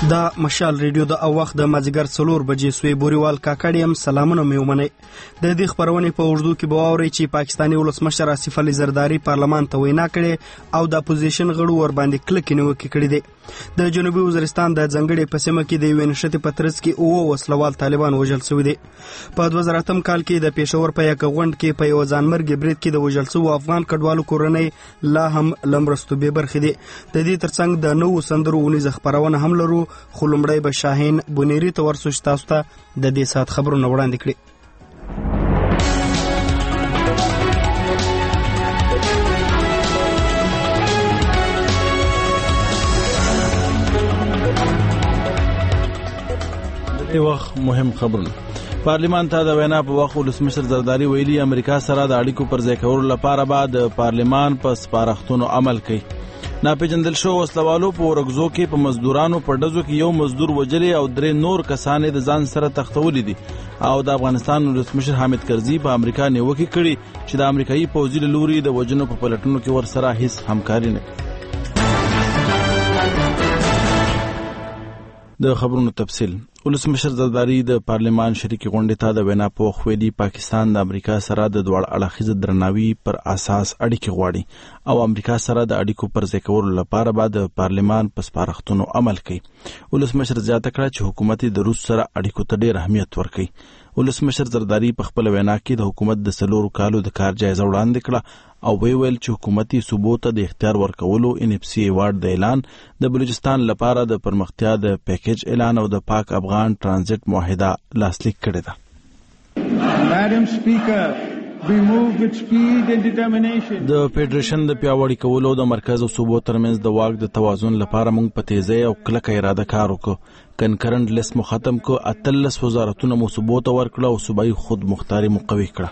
دا مشال ریډیو د وخت د مازیګر 4 بجې سوی بوريوال کاکړیم سلامونه مې ومنئ. د دې خبرونې په اردو کې به واورئ چې پاکستاني ولسمشر آصف علي زرداری پارلمان ته وینا کړې او د اپوزیشن غړو ور باندې کلکې نیوکې کړې دي. د جنوبي وزیرستان د ځنګړې په سیمه کې د یوې نښتې په ترڅ کې 9 وسلوال طالبان وژل شوي دي. په 2008 کال کې د پېښور په یک غونډ کې په یو ځانمرګي برید کې د وژل شوو افغان کډوالو کورنۍ لا هم لمرستو بې برخې دي. د دې ترڅنګ د نوو سندرو ونیزه خپرونه هم لرو، خو لومړی به شاهین بونیری ته ورسو چې تاسو ته د دې ساعت خبرونه وړاندې کړي. وخت مهم خبرونه. پارلیمان ته د وینا په وخت ولسمشر زرداری ویلي امریکا سره د اړیکو پر ځای کولو لپاره به د پارلیمان په سپارښتنو عمل کوي. ناپېژندل شوو وسلوالو په ورغزو کې په مزدورانو په ډزو کې یو مزدور وژلی او 3 نور کسان د ځان سره تختولي دي او د افغانستان ولسمشر حامد کرزي په امریکا نیوکې کړي چې د امریکایي پوځي له لوري د وژنو په پلټنو کې ورسره هیڅ همکاري نه کوي. د خبرونو تفصیل. ولسمشر زرداری د پارلمان شریکي غونډې ته د وینا په وخت ویلي پاکستان د امریکا سره د دوه اړخیز درناوي پر اساس اړیکې غواړي او امریکا سره د اړیکو پر ځای کولو لپاره به د پارلمان په سپارښتنو عمل کوي. ولسمشر زیاته کړه چې حکومت د روس سره اړیکو ته ډېر اهمیت ورکوي. ولسمشر زرداری په خپل وینا کې د حکومت د 4 کالو د کار جایزه وړاندې کړه او ویل چې حکومتي صوبو ته د اختیار ورکولو NFC ایوارډ د اعلان، د بلوچستان لپاره د پرمختیا د پیکیج اعلان او د پاک افغان ترانزیت معاهده لاسلیک کړې ده. د فدریشن د پیاوړي کولو د مرکز او صوبو ترمنځ د واک د توازن لپاره موږ په تیزی او کلکه اراده کار وکړو. کنکرنټ لیست مو ختم کو، 18 وزارتونه مو صوبو ته ورکړه او صوبایي خود مختاري مو قوي کړه.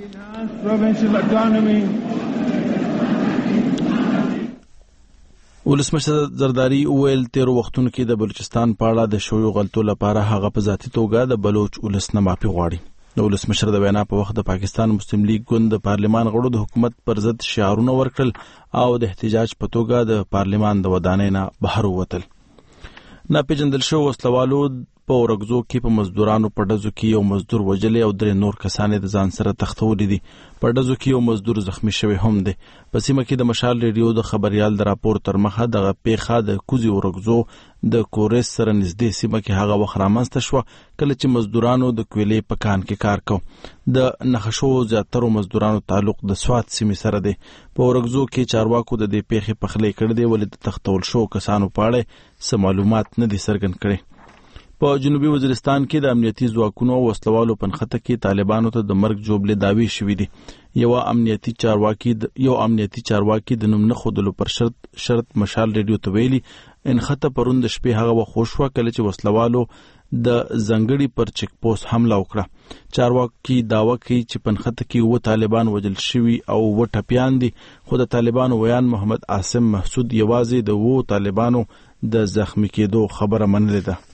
ولسمشر زرداری ویل تیرو وختونو کې د بلوچستان په اړه د شویو غلطو لپاره هغه په ذاتي توګه د بلوچ ولس نه معافي غواړي. د ولسمشر د وینا په وخت د پاکستان مسلم لیگ ګوند د پارلمان غړو د حکومت پر ضد شعارونه ورکړل او د احتجاج په توګه د پارلمان د ودانۍ نه بهر ووتل. ناپېژندل شوو وسلوالو په ورغزو کې په مزدورانو په ډزو کې یو مزدور وژلی او 3 نور کسان د ځان سره تختولي دي. په ډزو کې یو مزدور زخمی شوی هم دی. په سیمه کې د مشال ریډیو د خبريال د راپور تر مخه دغه پیښه د کوزي ورغزو د کورس سره نږدې سیمه کې هغه وخت رامنځته شوه کله چې مزدورانو د کویلې په کان کې کار کو. د نخښو زیاترو مزدورانو تعلق د سوات سیمې سره دی. په ورغزو کې چارواکو د دې پیښې پخلی کړی دی ولې د تختول شو کسانو په اړه څه معلومات نه دي څرګند کړي. په جنوبي وزیرستان کې د امنیتي ځواکونو او وسلوالو په نښته کې طالبانو ته د مرګ جوړې دعوی شوې دي. یو امنیتي چارواکي د نوم نه ښودلو پر شرط مشال ریډیو ته ویلي انخته پرون د شپې هغه وخت شوه کله چې وسلوالو د زنګړي پر چیک پوسټ حمله وکړه. چارواکي دعوه کوي چې په نښته کې 9 طالبان وژل شوي او 9 ټپیان دي، خو د طالبانو ویان محمد عاصم محسود یوازې د 9 طالبانو د زخمی کېدو خبره منلې ده.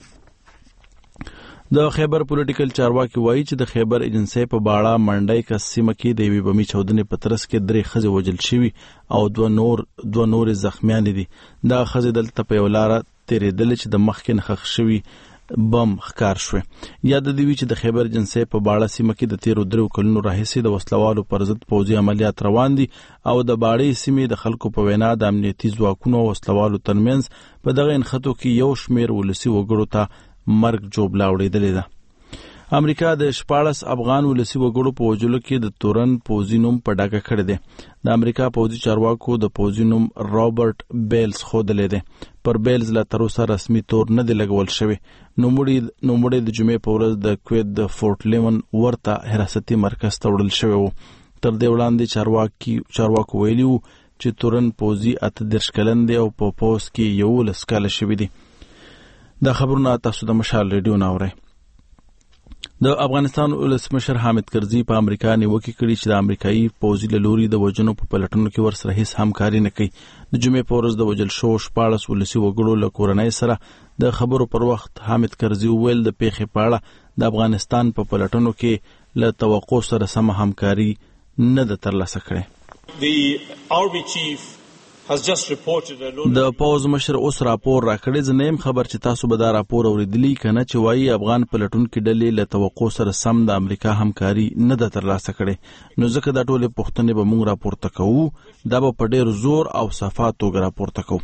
د خیبر پولیټیکل چارواکي وایي چې د خیبر ایجنسی په باړه منډای کا سیمه کې د یوې بمي چودنې په ترڅ کې 3 ښځې وژل شوي او 2 نور زخمیان دي. دا ښځې دلته په یو لاره تېرېدلې چې د مخکې نه ښخ شوي بم ښکار شوې. یاد دې وي چې د خیبر ایجنسی په باړه سیمه کې د تیرو 3 کلونو راهیسې د وسلوالو پر ضد پوځي عملیات روان دي او د باړې سیمې د خلکو په وینا د امنیتي ځواکونو او وسلوالو ترمنځ په دغه انخته کې یو شمیر ولسي وګړو ته مرګ جوړه وړېدلې ده. امریکا د 14 افغان ولسي وګړو په وژلو کې د تورن پوځي نوم په ډاګه کړی دی. د امریکا پوځي چارواکو د پوځي نوم رابرټ بیلز ښودلی دی. پر بیلز لا تر اوسه رسمي تور نه دی لګول شوی. نوموړی د جمعې په ورځ د کویت د فورټ لیون ورته حراستي مرکز ته وړل شوی و. تر دې وړاندې چارواکو ویلي وو چې تورن پوځي 38 کلن دی او په پوځ کې 11 کاله شوی دی. دا خبرونه تاسو د مشال ریډیو نه اورئ. د افغانستان ولسمشر حامد کرزي په امریکا نیوکې کړي چې د امریکایي پوځي له لوري د وژنو په پلټنو کې ورسره هیڅ همکاري نه کوي. د جمعې په ورځ د وژل شوو 14 ولسي وګړو له کورنۍ سره د خبرو پر وخت حامد کرزي وویل د پیښې په اړه د افغانستان په پلټنو کې له توقع سره سم همکاري نه ده ترلاسه کړې. The Army chief د پوز مشر اوس راپور راکړی. زه نیم خبر چې تاسو به دا راپور اوریدلی کنه چې وایي افغان پلټونکي ډلې له توقع سره سم د امریکا همکاري نه ده ترلاسه کړې. نو ځکه دا ټولې پوښتنې به موږ راپورته کوو. دا به په ډېر زور او صفا توګه راپورته کوو.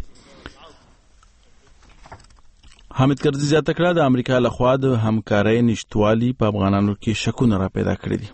حامد کرزي زیاته کړه د امریکا لخوا د همکارۍ نشتوالي په افغانانو کې شکونه را پیدا کړي دي.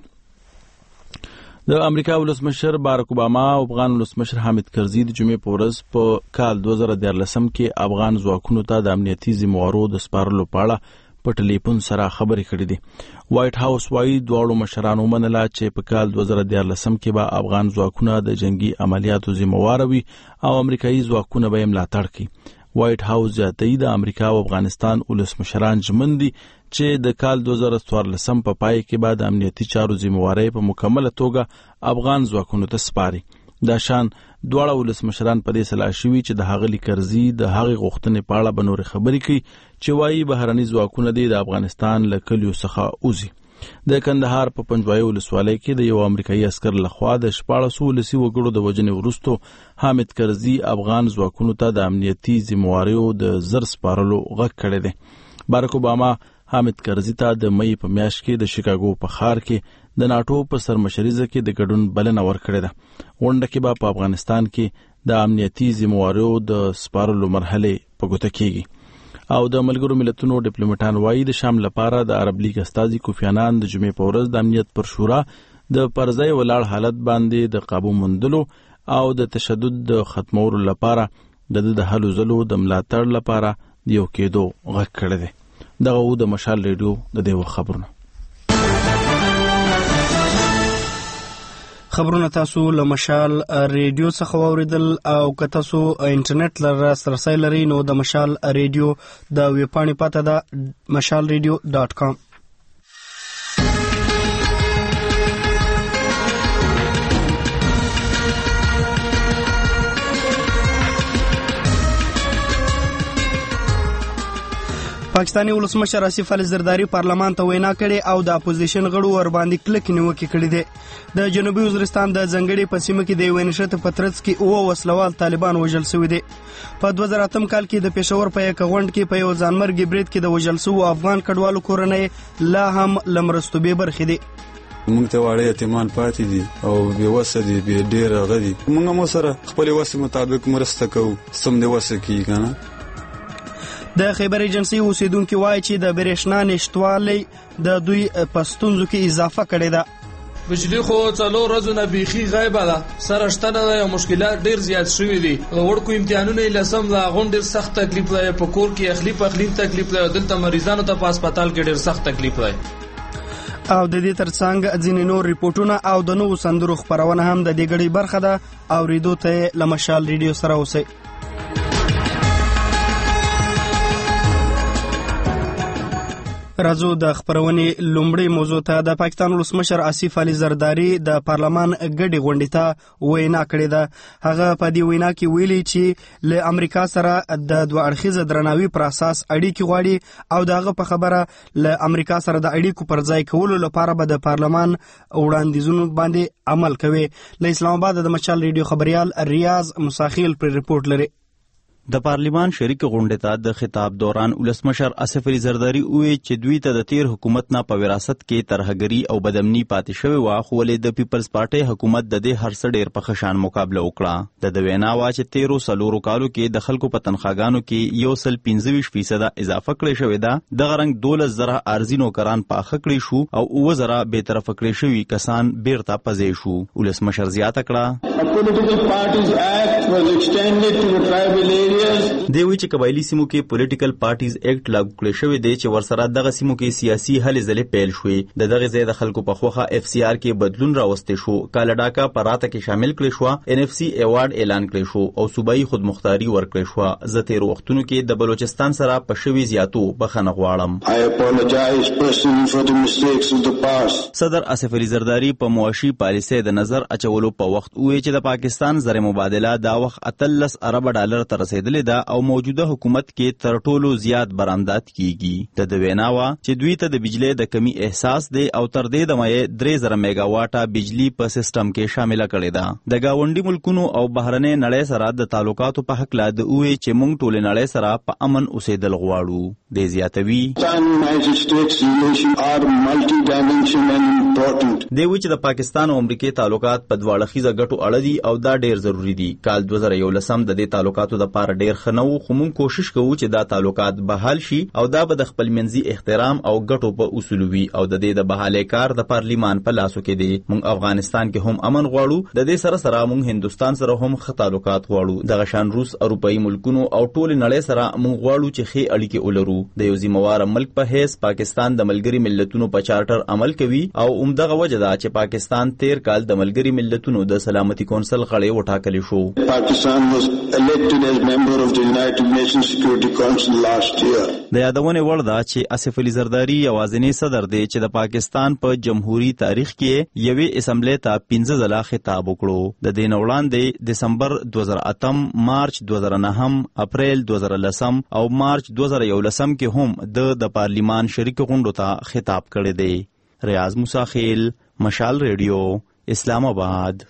د امریکا ولسمشر بارک اوباما او افغان ولسمشر حامد کرزي د جمعې په ورځ په کال 2014 کې افغان ځواکونو ته د امنیتي ذمہوارو د سپارلو په اړه په ټلیفون سره خبرې کړې دي. وایټ هاوس وايي دواړو مشرانو منله چې په کال 2014 کې به افغان ځواکونه د جنگي عملیاتو ذمہوار وي او امریکایي ځواکونه به یې ملاتړ کوي. وایټ هاوس زیاتوي د امریکا او افغانستان ولسمشران ژمن دي چې د کال 2014 په پای کې بعد امنیتي چارو ذمہواري په مکمله توګه افغان ځواکونو ته سپاري. دا شان دواړه ولسمشران په دې سلا شوي چې د هغه کرزي د هغه غوښتنې په اړه به نور خبرې کوي چې وايي بهرني ځواکونه د افغانستان له کلیو څخه اوزي. د کندهار په پنجوایي ولسوالۍ کې د یو امریکایي عسکر لخوا د 14 ولسي وګړو د وژنې وروسته حامد کرزي افغان ځواکونو ته د امنیتي ذمہواریو د زر سپارلو غږ کړی دی. بارک اوباما حامد کرزي ته د مې په میاشت کې د شیکاګو په ښار کې د ناټو په سرمشریزه کې د ګډون بلنه ورکړې ده. غونډه کې به په افغانستان کې د امنیتي ذمہواریو د سپارلو مرحله په ګوته کېږي. او د ملګرو ملتونو ډیپلوماټان وايي د شام لپاره د عرب لیګ استازي کوفی عنان د جمعې په ورځ د امنیت پر شورا د پرځای ولاړ حالت باندې د قابو موندلو او د تشدد د ختمولو لپاره د هلو ځلو د ملاتړ لپاره یو کېدو غږ کړی دی. دغه د مشال ریډیو د دیو خبرونه تاسو له مشال ریډیو څخه واوریدل. او که تاسو انټرنیټ لپاره سرسای لرئ نو د مشال ریډیو د ویب پاڼې پته ده mashalradio.com. پاکستانی ولسمشر آصف علي زرداری پارلمان ته وینا کړې او د اپوزیشن غړو ور باندې کلک نیوکې کړې دي. د جنوبي وزیرستان د ځنګړې په سیمه کې د یوې نښتې په ترڅ کې 9 وسلوال طالبان وژل شوي دي. په 2008 کال کې د پېښور په یک غونډ کې په یو ځانمرګي برید کې د وژل شوو افغان کډوالو کورنۍ لا هم لمرستو به برخې دي. موږ ته واړه یتیمان پاتې دي او بې وسه دي، بې ډېر غدي. موږ مو سره خپل وسه مطابق مرسته کوو سم دې وسه کیږي کنه. د خیبر ایجنسی اوسیدونکو وایي چې د برېښنا نشټوالي د دوی په ستونزو کې اضافه کړې ده. بجلی خو څلور ورځې نه بیخي غیبه ده، سره شته نه ده او مشکلات ډېر زیات شوي دي. وړکو امتحانونه یې لسم د هغوم ډېر سخت تکلیف دی، په کور کې اخلي تکلیف دی، دلته مریضانو ته په هسپتال کې ډېر سخت تکلیف دی. او د دې ترڅنګ ځینې نور ریپورټونه او د نوو سندرو خپرونه هم د دې غړي برخه ده. اوریدو ته له مشال ریډیو سره اوسئ. راځو د خبرونې لومړی موضوع ته. د پاکستان ولسمشر آصف علي زرداری د پارلمان ګډې غونډې ته وینا کړې ده. هغه په دې وینا کې ویلي چې له امریکا سره د دوه اړخیزه درناوي پر اساس اړیکې غواړي او دغه په خبره له امریکا سره د اړیکو پر ځای کولو لپاره به د پارلمان وړاندیزونو باندې عمل کوي. له اسلام آباد د مشال ریډیو خبريال ریاض مساخیل پر رپورټ لري. د پارلیمان شریک غونډې ته د خطاب دوران ولسمشر آصف علي زرداری وویل چې دوی ته د تیر حکومت نه په وراثت کې ترهګري او بدامني پاتې شوې وه، خو ولې د پیپلز پارټۍ حکومت د دې هر څه ډېر په ښه شان مقابله وکړه. د وینا وه چې تیرو 4 کالو کې د خلکو په تنخواګانو کې 125% اضافه کړې شوې ده. دغه رنګ 12,000 عارضي نوکران پاخه کړي شو او 9,000 بېطرفه کړي شوي کسان بیرته پځې شو. ولسمشر زیاته کړه دی وی چې قبایلی سیمو کې پولیټیکل پارټیز ایکټ لاګو کړی شوی دی چې ورسره دغه سیمو کې سیاسي هلې ځلې پیل شوې. د دغه ځای د خلکو په خوخه FCR کې بدلون راوستی شو. کالاډاکا په راته کې شامل کړی شو، NFC ایوارډ اعلان کړی شو او صوبایي خودمختاري ورکړی شو. زه تیر وختونو کې د بلوچستان سره په شوي زیاتو بخښنه غواړم. صدر آصف علي زرداری په معاشي پالیسۍ د نظر اچولو په وخت وویل چې د پاکستان زر مبادله دا وخت $13 ارب ته رسېدلی رسیدلې ده او موجوده حکومت کې تر ټولو زیات برآمدات کیږي. د وینا وا چې دوی ته د بجلی د کمی احساس دی او تر دې دمه 3000 میگا واټه بجلی په سیستم کې شامل کړي ده. د گاونډي ملکونو او بهرنۍ نړۍ سره د تعلقاتو په حق لا د اوې چې موږ ټول نړۍ سره په امن اوسېدل غواړو. د زیاتوي دی چې د پاکستان او امریکای تعلقات په دواړه خيزه ګټو اړه دي او دا ډیر ضروری دي. کال 2011 د دې تعلقاتو د لپاره ډیر خنو خو موږ کوشش کوو چې دا تعلقات بحال شي او دا به د خپل منځي احترام او ګټو په اصول وي او د دې د بحالۍ کار د پارلیمان په لاسو کې دی. موږ افغانستان کې هم امن غواړو. د دې سره موږ هندستان سره هم ښه تعلقات غواړو. د غشان روس اروپאי ملکونو او ټول نړۍ سره موږ غواړو چې ښې اړیکې ولرو. د یو ذمہوار ملک په حیث پاکستان د ملګري ملتونو په چارټر عمل کوي او عمدغه وجه ده چې پاکستان 13 کال د ملګري ملتونو د سلامتي کونسل غړی وټاکل شو. Pakistan was elected as member of the United Nations Security Council last year. د یادونه وړ ده چې آصف علي زرداری یوازینی صدر دی چې د پاکستان په جمهوریت تاریخ کې یوې اسمبلی ته 15 ځله خطاب وکړو. د دې نه وړاندې دسمبر 2008 مارچ 2009 اپریل 2010 او مارچ 2011 کې هم د پارلیمان شریک غونډو ته خطاب کړی دی. ریاض موسی خیل، مشال ریډیو، اسلام آباد.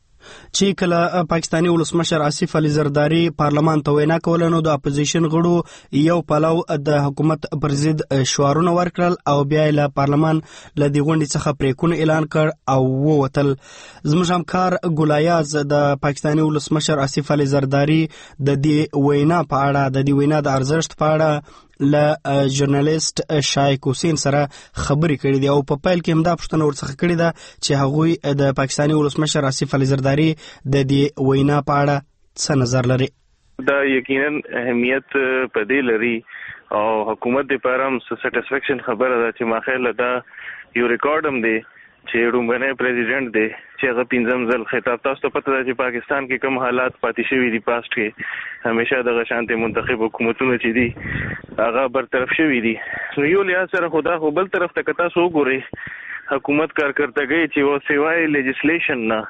چې کله پاکستاني ولسمشر آصف علي زرداری پارلمان ته وینا کوله نو د اپوزیشن غړو یو پلو د حکومت پر ضد شعارونه ورکړل او بیا له پارلمان له دې غونډې څخه پریکون اعلان کړ او ووتل. زموږ همکار ګلایاز د پاکستاني ولسمشر آصف علي زرداری د دې وینا په اړه د دې وینا د ارزښت په اړه له ژورنالیست شایق حسین سره خبرې کړې دي او په پیل کې هم دا پوښتنه ورڅخه کړې ده چې هغوی د پاکستاني ولسمشر آصف علي زرداری د دې وینا په اړه څه نظر لري. دا یقینا اهمیت په دې لري او حکومت لپاره هم سټیسفیکشن خبره ده چې ماخله دا یو ریکارډ هم دی چې رومبنه پریزیډنټ دی چې هغه 15 ځل خطاب تاسو ته پته ده چې پاکستان کې کوم حالات پاتې شوي دي پاست کې همیشه د غشانته منتخب حکومتونو چې دي هغه برطرف شوي دي. نو یو لحاظ سره خدا خو بل طرف ته کتا سو ګوري حکومت کارکړتګي چې و سیوای لیجسلیشن نه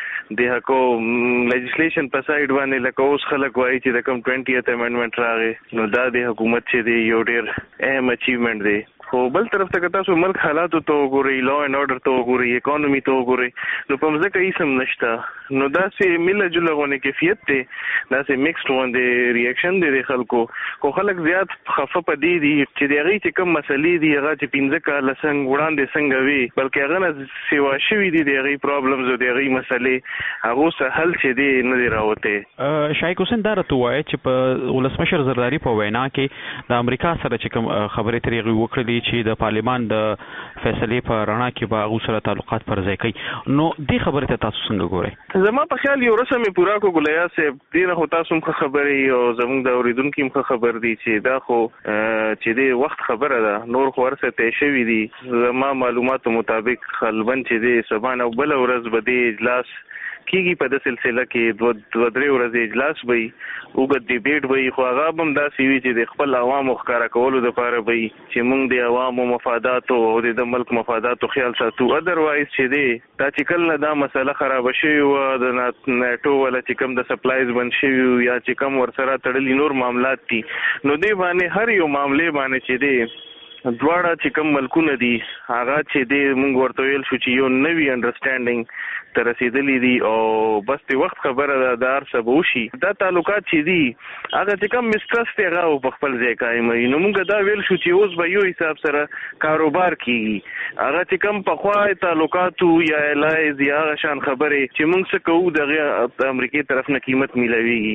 د هکو لیجسلیشن په سایډ باندې لکه اوس خلک وایي چې د کوم 20th امندمنت راغی نو دا د حکومت چې دی یو ډیر اهم اچیومنت دی. خو بل طرف ته تاسو ملک حالاتو ته وګورئ، لا اینڈ آرډر ته وګورئ، اکانومي ته وګورئ، نو په مځکه هیڅ هم نشته. نو داسې مله جله غونې کیفیت دی، داسې میکسډ غوندې ریاکشن دی د خلکو. خو خلک زیات خفه په دې دي چې د هغې چې کوم مسلې دي هغه چې 15 کاله وړاندې څنګه وي بلکې هغه نه سیوا شوي دي د هغې پرابلمز او د هغې مسلې هغو څه حل چې دی نه دی راوتی. شایق حسین دا راته ووایه چې په ولسمشر زرداري په وینا کې د امریکا سره چې کوم خبرې ترې هغوی وکړلې چې د پارلیمان د فیصلې په رڼا کې به هغو سره تعلقات پر ځای کوي، نو دې خبرې ته تاسو څنګه ګورئ؟ زما په خیال یو رسم یې پوره کړو ګلیا صاحب، دې نه خو تاسو هم ښه خبرې او زموږ د اورېدونکي هم ښه خبر دي چې دا خو چې دې وخت خبره ده، نور خو هر څه طی شوي دي. زما معلوماتو مطابق غالبا چې دې سبا نه بله ورځ به دې اجلاس کیږي په د سلسله کې دوه درې ورځې اجلاس وي، اوږد ډیبیټ وي، خو هغه به هم داسې وي چې د خپل عوامو ښکاره کولو دپاره وي چې موږ د عوامو مفاداتو او د ملک مفاداتو خیال ساتو. ادروایز چې دی دا چې کله دا مسله خرابه شوې وه د نیټو والا چې کوم د سپلایز بند شوي یا چې کوم ورسره تړلي نور معاملات دي، نو دې باندې هر یو معاملې باندې چې دی دواړه چې کوم ملکونه دي هغه چې دی موږ ورته ویل شو چې یو نوي انډرسټینډینګ ته رسېدلي دي او بس د وخت خبره ده دا هر څه به وشي. دا تعلقات چې دي هغه چې کوم مسټرسټ دی هغه په خپل ځای قایموي. نو موږ دا ویل شو چې اوس به یو حساب سره کاروبار کېږي، هغه چې کوم پخوا تعلقاتو یا الایز یا هغه شان خبرې چې موږ څه کوو د امریکې طرف نه قیمت میلاویږي.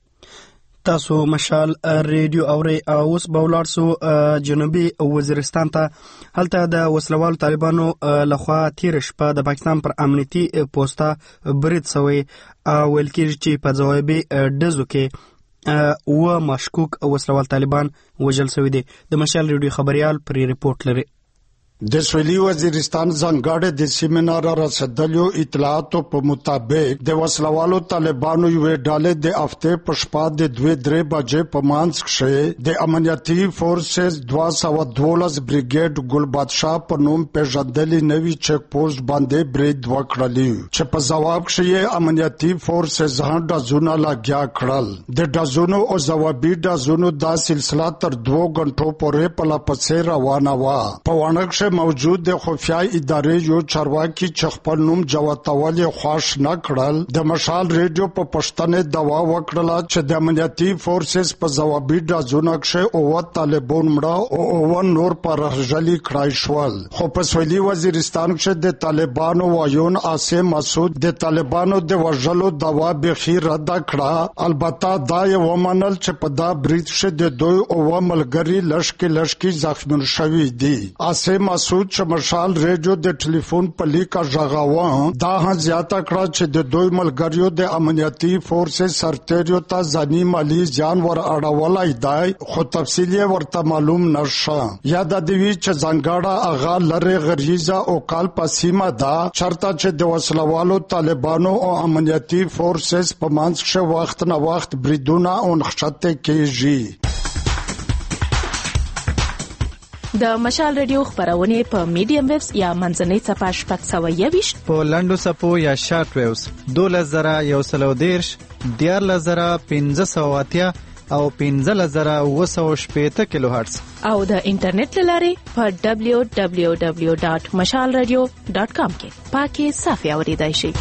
تاسو مشال ریډیو اوري او اوس به ولاړ سو جنوبي وزیرستان ته. هلته د وسلوالو طالبانو لخوا تیر شپه د پاکستان پر امنیتي پوسټه برید شوی او ویل کېږي چې په ځوابي ډزو کې و مشکوک وسلوال طالبان وژل شوي دي. د مشال ریډیو خبريال پر ریپورت لري. د سویلي وزیرستان ځانګړي د سیمینار رسیدلو اطلاعاتو په مطابق د وسلوالو طالبانو یوې ډلې د هفته په شپه د 2-3 بجې په منځ کې د امنیتي فورسز 212 بریګیډ ګل بادشاه په نوم پیژندلي نوي چک پوسټ باندې برید وکړلی چې په جواب کې امنیتي فورسز ډزونه لګیا کړل د ډزونو او جوابي ډزونو دا سلسله تر 2 غنټو پورې په لپسې روانه و په وانه موجود د خفیه ادارې یو چارواکي چې خپل نوم جواتول خواش نه کړل د مشال ریډیو په پښتنې دوا وکړه چې د امنیتي فورسز په جوابي ډزونو کې او طالبان مړه او نور پر رهجلي کړای شول خو په سویلي وزیرستان کې د طالبانو وایون عاصم مسعود د طالبانو د وژلو دوا به خیر رد کړه البته دا یو ومنل چې په دا برید کې د دوی او ملګری لشکې زخمون شوي دي عاصم مسعود چې مشال ریډیو د ټلیفون په لیکه ژغاوه دا هم زیاته کړه چې د دوی ملګریو د امنیتي فورسز سرتیرو ته ځاني مالی ځان ور اړولای دی خو تفصیل ورته معلوم نشه یاد دی چې ځانګړه اغا لری غریزه او کال پسیمه دا چرته چې د وسلوالو طالبانو او امنیتي فورسز په منځ کې وخت نه وخت بریدونه او نخښته کیږي د مشال ریډیو خبرونه په میډیم ویوز یا منځنۍ صفحه شپږ 120 په لنډو صفو یا شارټ ویوز 2110 14580 او 15780 کیلو هرتز او د انټرنیټ لارې په www.mashalradio.com کې پاکي صافي اوریدای شي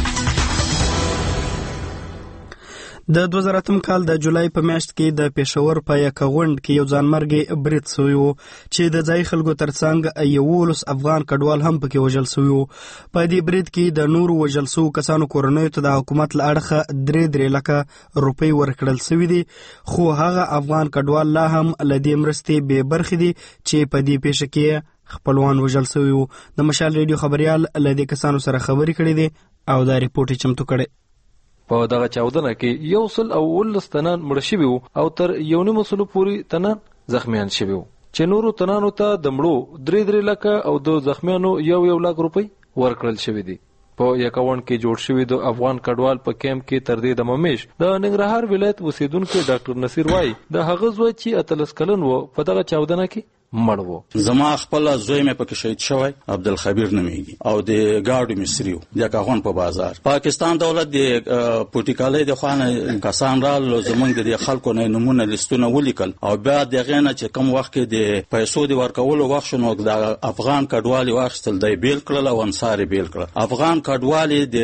د 2008 کال د جولای په میاشت کې د پېښور په یکغوند کې یو ځانمرګي برید شوی و چې د ځای خلکو ترڅنګ 11 افغان کډوال هم پکې وژل شوی و په دې برید کې د نورو وژل شوو کسانو کورنیو ته د حکومت له اړخه 3 لکه روپۍ ورکړل شوی دي خو هغه افغان کډوال لا هم له دې مرستې بې برخې دي چې په دې پیښه کې خپلوان وژل شوی و د مشال ریډیو خبريال له دې کسانو سره خبرې کړې دي او دا ریپورت چمتو کړي په دغه چاودنه کې 119 تنان مړ شوي او تر 1.5 پورې تنان زخمیان شوي چې نورو تنانو ته د مړو 3 لکه او د زخمیانو 1 لک روپۍ ورکړل شوي دي په یکاون کې جوړ شوی د افغان کډوال په کیمپ کې تر دې د ممیش د ننګرهار ولایت اوسیدونکو ډاکټر نصیر وای د هغه زوی چې 13 کلن و په دغه چاودنه کې مړ و زما خپل زوی مې پکې شهید شوی عبدالخبیر نومیږي او د گاډو مصریو د کاغون په بازار پاکستان دولت د پروتوکولي د خوانه کسان را لزمنګ د خلکو نه نمونه لیستونه ولیکل او بیا دغه نه چې کوم وخت کې د پیسو د ورکولو وخت شنو د افغان کډوالي واخستل د بیل کړل او انصار بیل کړل افغان کډوالي د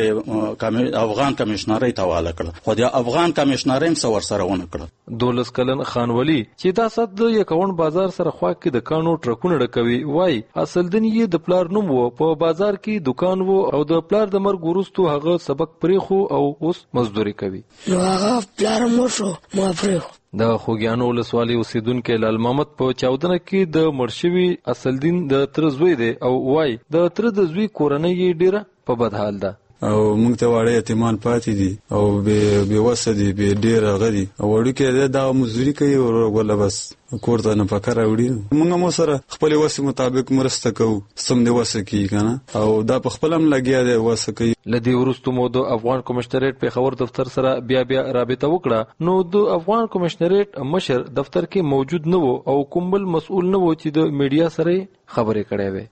افغان کمشنري تواله کړل خو د افغان کمشنري هم څور سره ونه کړل 12 کلن خانولی چې دا صد د یکون بازار سره خوا کې د کانو ټرکونه ډکوي وای اصل دن یې د پلار نوم وو په بازار کې دکان وو او د پلار د مرګ وروسته هغه سبق پریخو او اوس مزدوري کوي نو هغه پلار مو شو ما پریخو د خوګیانو ولسوالۍ اوسیدونکو لال محمد په چاودنه کې د مرشوي اصل دین د تر زوی دی او وای د تر د زوی کورنۍ ډیره په بد حال ده او موږ ته واړه یتیمان پاتې دي او به وسه دي به ډیر غدي او وړوکې دا مزدوري کوي او ولا بس کور ته نه پکاره وړي موږ مو سره خپل وسه مطابق مرسته کوو سم دی وسه کی کنه او دا په خپل هم لګیا دی وسه کوي لدی ورستو مو د افغان کمشنریټ په خبر دفتر سره بیا رابطه وکړه نو د افغان کمشنریټ مشر دفتر کې موجود نه وو او کومبل مسؤل نه وو چې د میډیا سره خبرې کړې وي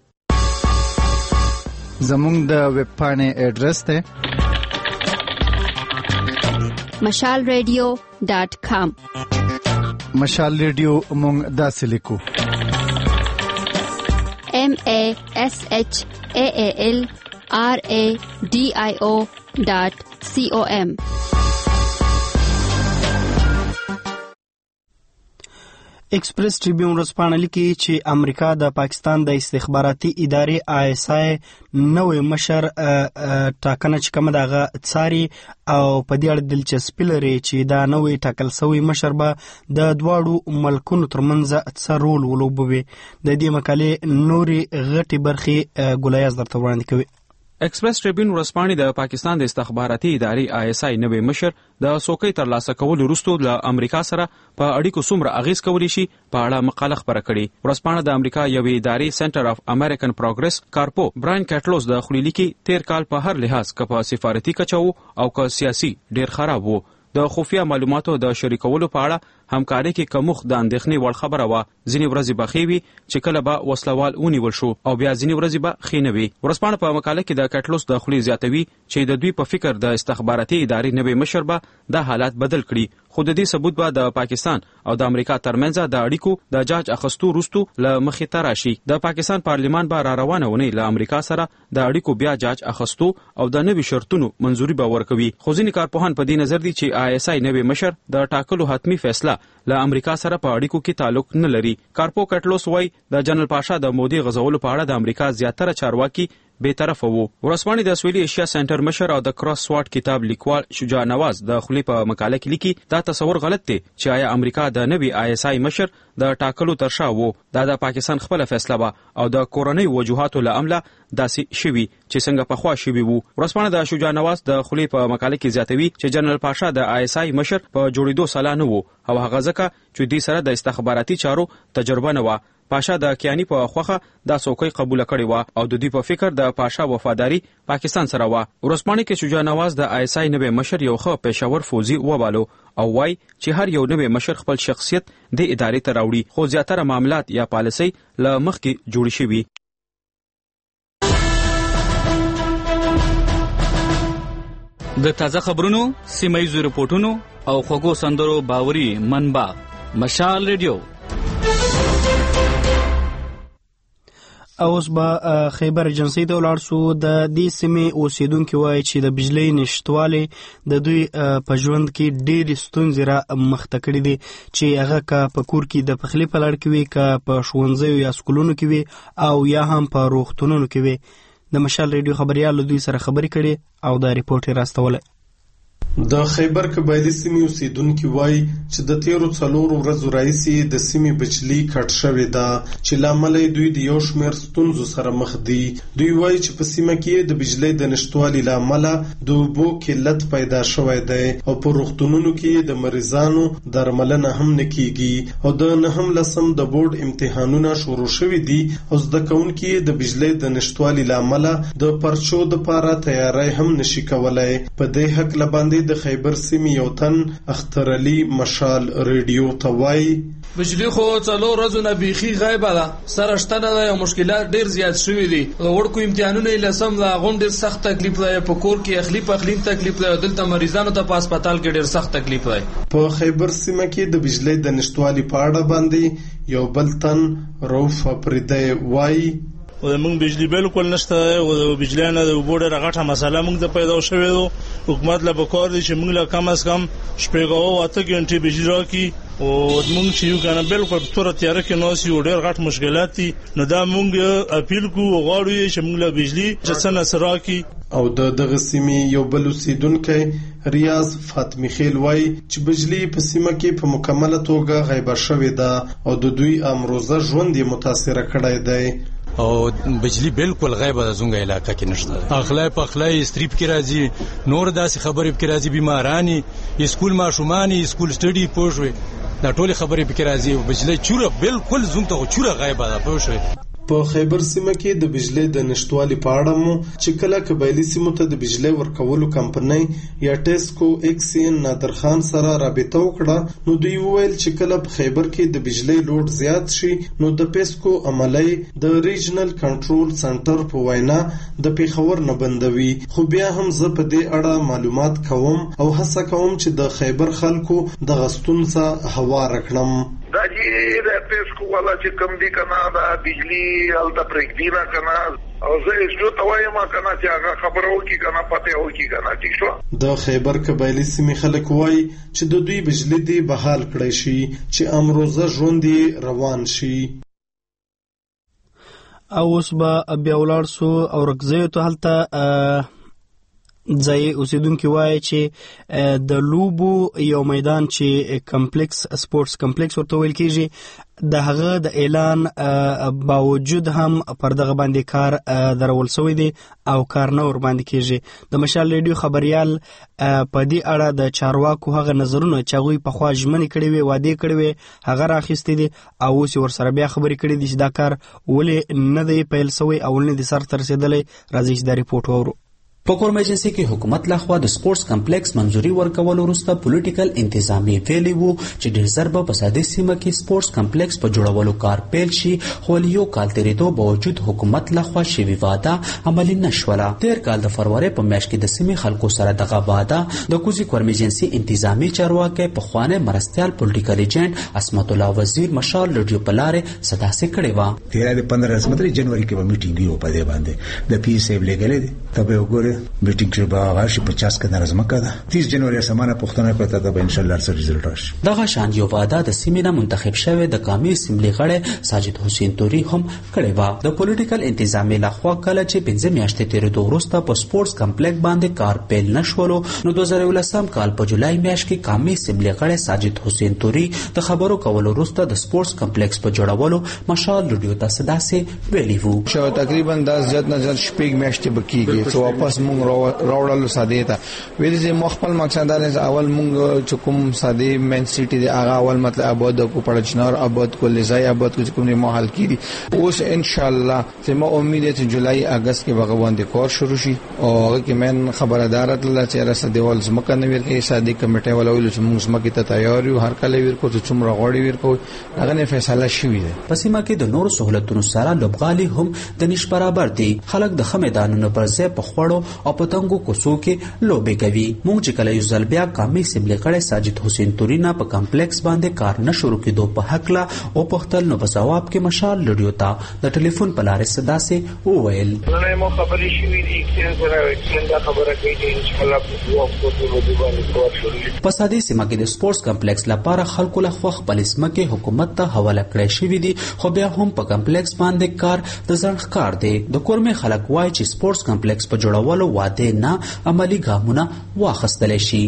زمونږ د ویب پاڼې ایډرس ته mashalradio.com مشال ریډیو مونږ داسې لیکو mashalradio.com ایکسپریس ټریبیون ورځپاڼه لیکي چې امریکا د پاکستان د استخباراتي ادارې ISI نوې مشر ټاکنه چې کومه دغه څاري او په دې اړه دلچسپي لري چې دا نوې ټاکل شوی مشر به د دواړو ملکونو ترمنځ څه رول ولوبوي د دې مقالې نوري غټي برخي ګولایز درته وړاندې کوي ایکسپریس ټریبیون ورځپاڼې د پاکستان د استخباراتي ادارې ISI نوی مشر د څوکۍ ترلاسه کولو وروسته له امریکا سره په اړیکو څومره اغیز کولی شي په اړه مقاله خپره کړې. ورځپاڼه د امریکا یوې ادارې سنټر اف امریکن پروګرس کارپو براین کټلوس د خلیلي کې تیر کال په هر لحاظ که په سفارتي کچو او که سیاسي ډیر خراب وو. د خفیه معلوماتو د شریکولو په اړه همکاري کې کموخ د اندېښنې وړ خبره وه. ځینې ورځې به ښې وي چې کله به وسلوال ونیول شو او بیا ځینې ورځې به ښې نه وي. ورځپاڼه په مقاله کې د کټلوس د خولې زیاتوي چې د دوی په فکر د استخباراتي ادارې نوی مشر به دا حالات بدل کړي، خو د دې ثبوت به د پاکستان او د امریکا ترمنځ د اړیکو د جاج اخستو وروسته له مخې ته راشي. د پاکستان پارلیمان به را روانه ونی له امریکا سره د اړیکو بیا جاج اخستو او د نوي شرطونو منځوري به ورکوي. خو ځینې کارپوهان په دې نظر دي چې ISI نوی مشر د ټاکلو حتمی فیصله له امریکا سره په اړیکو کې تعلق نه لري. کارپو کټلوس وایي د جنرال پاشا د مودي غزولو په اړه د امریکا زیاتره چارواکي بے طرفه وو. ورځپاڼې د سویلي ایشیا سنټر مشر او د کراس سوات کتاب لیکوال شجاع نواز د خولې په مقاله کې لیکي دا تصور غلط دی چې آیا امریکا د نوي ISI مشر د ټاکلو تر شا وو. دا د پاکستان خپل فیصله وه او د کورنۍ وجوهاتو له امله داسې شوي چې څنګه پخوا شوي وو. ورځپاڼه د شجاع نواز د خولې په مقاله کې زیاتوي چې جنرال پاشا د ISI مشر په جوړېدو سالا نه وو او هغه ځکه چې دوی سره د استخباراتي چارو تجربه نه وه. پاشا د کیانی په خوخه دا څوکۍ قبول کړې و او د دوی په فکر د پاشا وفاداری پاکستان سره و. ورځپاڼې کې شجاع نواز د ISI نوی مشر یو ښه پېښور فوزي وبالو او وای چې هر یو نوی مشر خپل شخصیت د ادارې ته راوړي، خو زیاتره معاملات یا پالیسي له مخکې جوړې شوي. د تازه خبرونو، سیمایي رپورټونو او خوږو سندرو باوري منبع مشال ریډیو. اوس به خیبر ایجنسی ته ولاړ سو. د دې سیمې اوسیدونکي وایي چې د بجلی نشتوالی د دوی په ژوند کې ډېرې ستونزې را مخته کړي دي، چې هغه که په کور کې د پخلي په لړ کې وي، که په ښوونځیو یا سکولونو کې وي او یا هم په روغتونونو کې وي. د مشال ریډیو خبریال له دوی سره خبرې کړي او دا ریپورټ یې راستولی. د خیبر قبایلي سیمې اوسیدونکي وایي چې د تیرو 4 ورځو راهیسې د سیمې بجلی کټ شوې ده، چې له امله دوی د یو شمېر ستونزو سره مخ دي. دوی وایي چې په سیمه کې د بجلی د نشتوالي له امله د اوبو قلت پیدا شوی دی او په روغتونونو کې د مریضانو درملنه هم نه کیږي او د 9 د بورډ امتحانونه شروع شوي دي او زده کوونکي د بجلی د نشتوالي له امله د پرچو دپاره تیاری هم نشي کولی. په دې هکله باندې د خیبر سیمې یو تن اختر علي مشال ریډیو ته وایي بجلی خو 4 ورځو نه بیخي غایبه ده، سره شته نه ده او مشکلات ډیر زیات شوي دي. وړکو امتحانونه یې لسم لا غون ډیر سخت تکلیف دی، په کور کې اخلي تکلیف دی، دلته مریضانو ته په هسپتال کې ډیر سخت تکلیف دی. په خیبر سیمه کې د بجلی د نشتوالي په اړه باندې یو بل تن روف پردی وایي او موږ بجلی بالکل نشته او د بجلی نه د بورډ غټه مسله موږ ته پیدا شوې ده. حکومت له بکار دي چې موږ له کم از کم شپږ او 8 غنټې بجلی راکړي او موږ چې یو کنه بالکل تور تیار کې نو سی ډېر غټ مشکلات دي. نو دا موږ اپیل کوو غواړو چې موږ له بجلی جسنه سره راکړي. او دغه سیمې یو بل اوسیدونکی ریاض فاطمی خیل وایي چې بجلی په سیمه کې په مکمله توګه غیبه شوې ده او د دوی امروزه ژوند یې متاثره کړی دی. او بجلی بالکل غیبه ده زونګه علاقه کې نشته. اخلای په اخلای استریپ کې راځي، نور داسې خبرې کې راځي، بیمارانی اسکول ماشومانی اسکول سټډي پوښوي دا ټول خبرې کې راځي. بجلی چوره بالکل زونګه چوره غیبه ده پوښوي. په خیبر سیمه کې د بجلی د نشتوالي په اړه مو چې کله قبایلي سیمو ته د بجلی ورکولو کمپنۍ یا ټیسکو ایکسین نادر خان سره رابطه وکړه، نو دوی وویل چې کله په خیبر کې د بجلی لوډ زیات شي نو د پیسکو عملی د ریجنل کنټرول سنټر په وینا د پیښور نه بندوي. خو بیا هم زه په دې اړه معلومات کوم او هڅه کوم چې د خیبر خلکو د غستونڅه هوار کړم. دا چې د پیسکو والا چې کم دي کنه دا بجلی الته پرېږدي نه کنه او زه یې ته وایم کنه چې هغه خبره وکړي کنه پته وکړي کنه ٹھیک شو. د خیبر قبایلي سیمې خلک وایي چې د دوی بجلی دی بحال کړی شي چې امروزه ژوند یې روان شي. او اوس به بیا ولاړ سو او رکزیو ته هلته ځای اوسیدونکو وایي چې د لوبو یو میدان چې کمپلیکس سپورتس کمپلیکس ورته ویل کیږي د هغه د اعلان باوجود هم پر دغه باندې کار درول شوی دی او کار نه ور باندې کیږي. د مشال ریډیو خبريال په دې اړه د چارواکو هغه نظرونه چې هغوی په خوا ژمنې کړې وي وعده کړې وي هغه راخېستې دي او اوس ور سره بیا خبرې کړې دي چې دا کار ولې نه دی پیل شوی او نه دی سر ته رسېدلی. راځي چې دا ریپورټ واورو. په کورم ایجنسی کې حکومت لخوا د سپورتس کمپلیکس منځوري ورکول وروسته پولیټیکل انتظامی ویلي وو چې ډېر ژر به په ساده سیمه کې سپورتس کمپلیکس په جوړولو کار پیل شي خو یو کال تیریدو باوجود حکومت لخوا شوی وعده عملي نشوله. تیر کال د فروری په میاشت کې د سیمې خلکو سره دغه وعده د کوزي کورم ایجنسی انتظامی چارواکي په خوانه مرستيال پولیټیکل ایجنټ اسمت الله وزیر مشال لډیو پلاره صداسه کړي و. تیر د 15 جنوري کې به میټینګ یو په دې باندې د پی سی لګلې تبه وګوره میټینګ چې به غاښ 50 کنه رزمکه ده 30 جنوري سمانه پښتنه کوته ده ان شاء الله سره رزلټ راشي. دغه شان یو وعده د سیمې نه منتخب شوی د قومي اسمبلی غړی ساجد حسین توري هم کړی و. د پولیټیکل انتظامی لخوا کله چې 15 میاشتې تیریدو وروسته په سپورتس کمپلیکس باندې کار پیل نشولو نو 2019 کال په جولای میاشت کې قومي اسمبلی غړی ساجد حسین توري د خبرو کولو وروسته د سپورتس کمپلیکس په جوړولو مشال لډیو ته صداسه ویلی وو. شو تقریبا 10 جد نظر شپږ میاشتې بکیږي څو واپس مونږ راوړل ساده ته ویل چې مخبل مقصد دا اول مونږ چې کوم ساده مین سیټي دی هغه اول مطلب آباد کو پړچنار آباد کو لزای آباد کو کوم نه محل کړي اوس ان شاء الله چې ما امید چې جولای اگست کې بغوان د کار شروع شي او هغه کې من خبردارت الله چې راسته دیوال زمکه نه ورکې ساده کمیټه ولا ویل چې موږ زمکه ته تیار یو هر کله ورکو چې څومره غوړي ورکو هغه نه فیصله شوې ده. پسیمه کې د نور سہولتونو سره لوبغالي هم د نش برابر دي. خلک د خمیدانونو پر ځای په خوړو او پتنګو کوڅو کې لوبې کوي. مونږ چې کله یو ځل بیا قومي اسمبلی غړی ساجد حسین توري نه په کمپلیکس باندې کار نه شروع کېدو په حق لا او پختل نو په جواب کې مشال لډیو ته د ټلیفون په لارې صداسه وویل نه مو خبرې شوې دي چې سره خبره کوي چې ان شاء الله په وخت کې باندې کار شروع په ساده سیمه کې د سپورتس کمپلیکس لپاره خلکو له خو خپل اسمکه حکومت ته حواله کړی شوې دي خو بیا هم په کمپلیکس باندې کار د ځنډ کار دی. د کورمه خلک وایي چې سپورتس کمپلیکس په جوړولو واده نه عملی ګامونه واخیستل شي.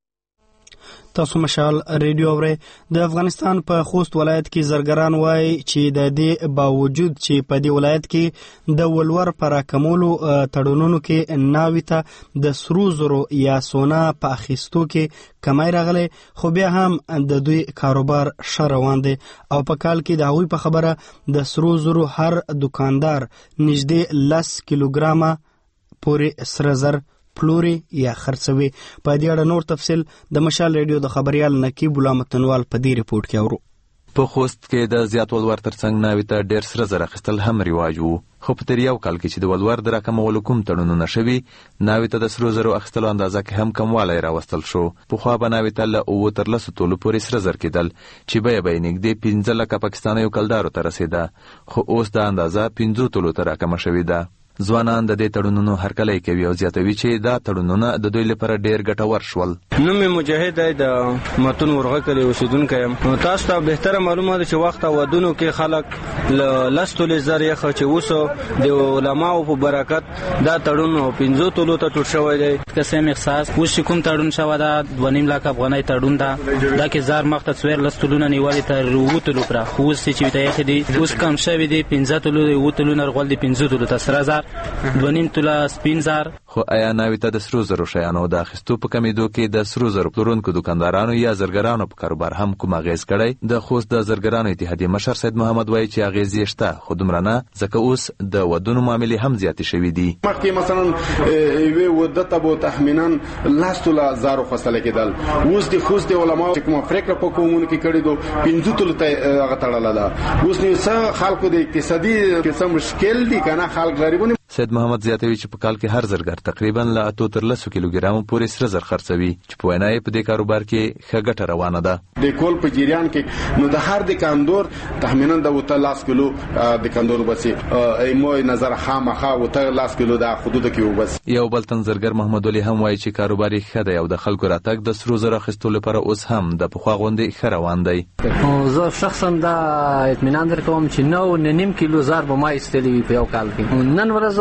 تاسو مشال ریډیو اورئ. د افغانستان په خوست ولایت کې زرګران وایي چې د دې باوجود چې په دې ولایت کې د ولور پر راکمولو تړونونو کې ناوی ته د سرو زرو یا سونا په اخیستو کې کمای راغلی خو بیا هم د دوی کاروبار ښه روان دی او په کال کې د هغوی په خبره د سرو زرو هر دکاندار نږدې 10 کیلوګرامه پورې سره زر پلوري یا خرڅوي. په دې اړه نور تفصیل د مشال ریډیو د خبريال نقیب غلامتنوال په دې ریپورت کې اورو. په خوست کې د زیات ولور ترڅنګ ناوی ته ډېر سره زر اخیستل هم رواج وو خو په تیر یو کال کې چې د ولور د راکمولو کوم تړونونه شوي ناوی ته د سرو زرو اخیستلو اندازه کې هم کموالی راوستل شو. پخوا به ناوی ته له 13 تولو پورې سره زر کېدل چې بیه به یې نږدې 15 لکه پاکستانیو کلدارو ته رسېده خو اوس دا اندازه 15 تولو ته راکمه شوې ده. ځوانان د دې تړونونو هرکلی کوي او زیاتوي چې دا تړونونه د دوی لپاره ډېر ګټور شول. نوم مې مجاهد دی د متون ورغه کلی اوسیدونکی یم. تاسو ته بهتره معلومه ده چې وخت ودونو کې خلک له 10 تولې زر یې چې اوس د علماو په برکت دا تړون 15 تولو ته ټوټ شوی دی. قسم احساس اوس کوم تړون شوی ده 2.5 لک افغانۍ تړون ده دا کې زار مخ ته 14 تولونه نیولې تر 2 تولو پر خو چې ته یې دی اوس کم شوی دی 15 تولو 2 تولونه رغول دی 15 تولو ته سره زار 2.5 توله سپین زر. خو آیا ناوی ته د سرو زرو شیانو د اخیستو په کمیدو کې د سرو زرو پلورونکو دکاندارانو یا زرګرانو په کاروبار هم کوم اغیز کړی؟ د خوست د زرګرانو اتحادیې مشر سید محمد وایي چې اغیز یې شته خو دومره نه ځکه اوس د ودونو معاملې هم زیاتې شوي دي. مخکې مثلا یوې وده ته به تخمینا 10 توله زر خوستل کېدل اوس د خوست د علماو چې کومه پرېکړه په قومونو کې کړې ده 15 تولو ته هغه تړله ده. اوس نو څه خلکو د اقتصادي څه مشکل دي کنه خلک غریبونه. سید محمد زیاتوي چې په کال کې هر زرګر تقریبا له 8 تر 10 کیلوګرام پورې سره زر خرڅوي چې په وینا یې په دې کاروبار کې ښه ګټه روانه ده. د کول په جریان کې نو د هر دکاندور تخمینا د 10 کیلو دکاندور بس ایمو نظر خامخا 10 کیلو د حدود کې وبس. یو بل تن زرګر محمد علي هم وایي چې کاروبار یې ښه دی او د خلکو راتګ د سرو زرو اخیستلو لپاره اوس هم د پخوا غوندې ښه روان دی. زه شخصا دا اطمینان درکوم چې 9.5 کیلو زر به ما ایستلی وي په یو کال کې. نن ورځ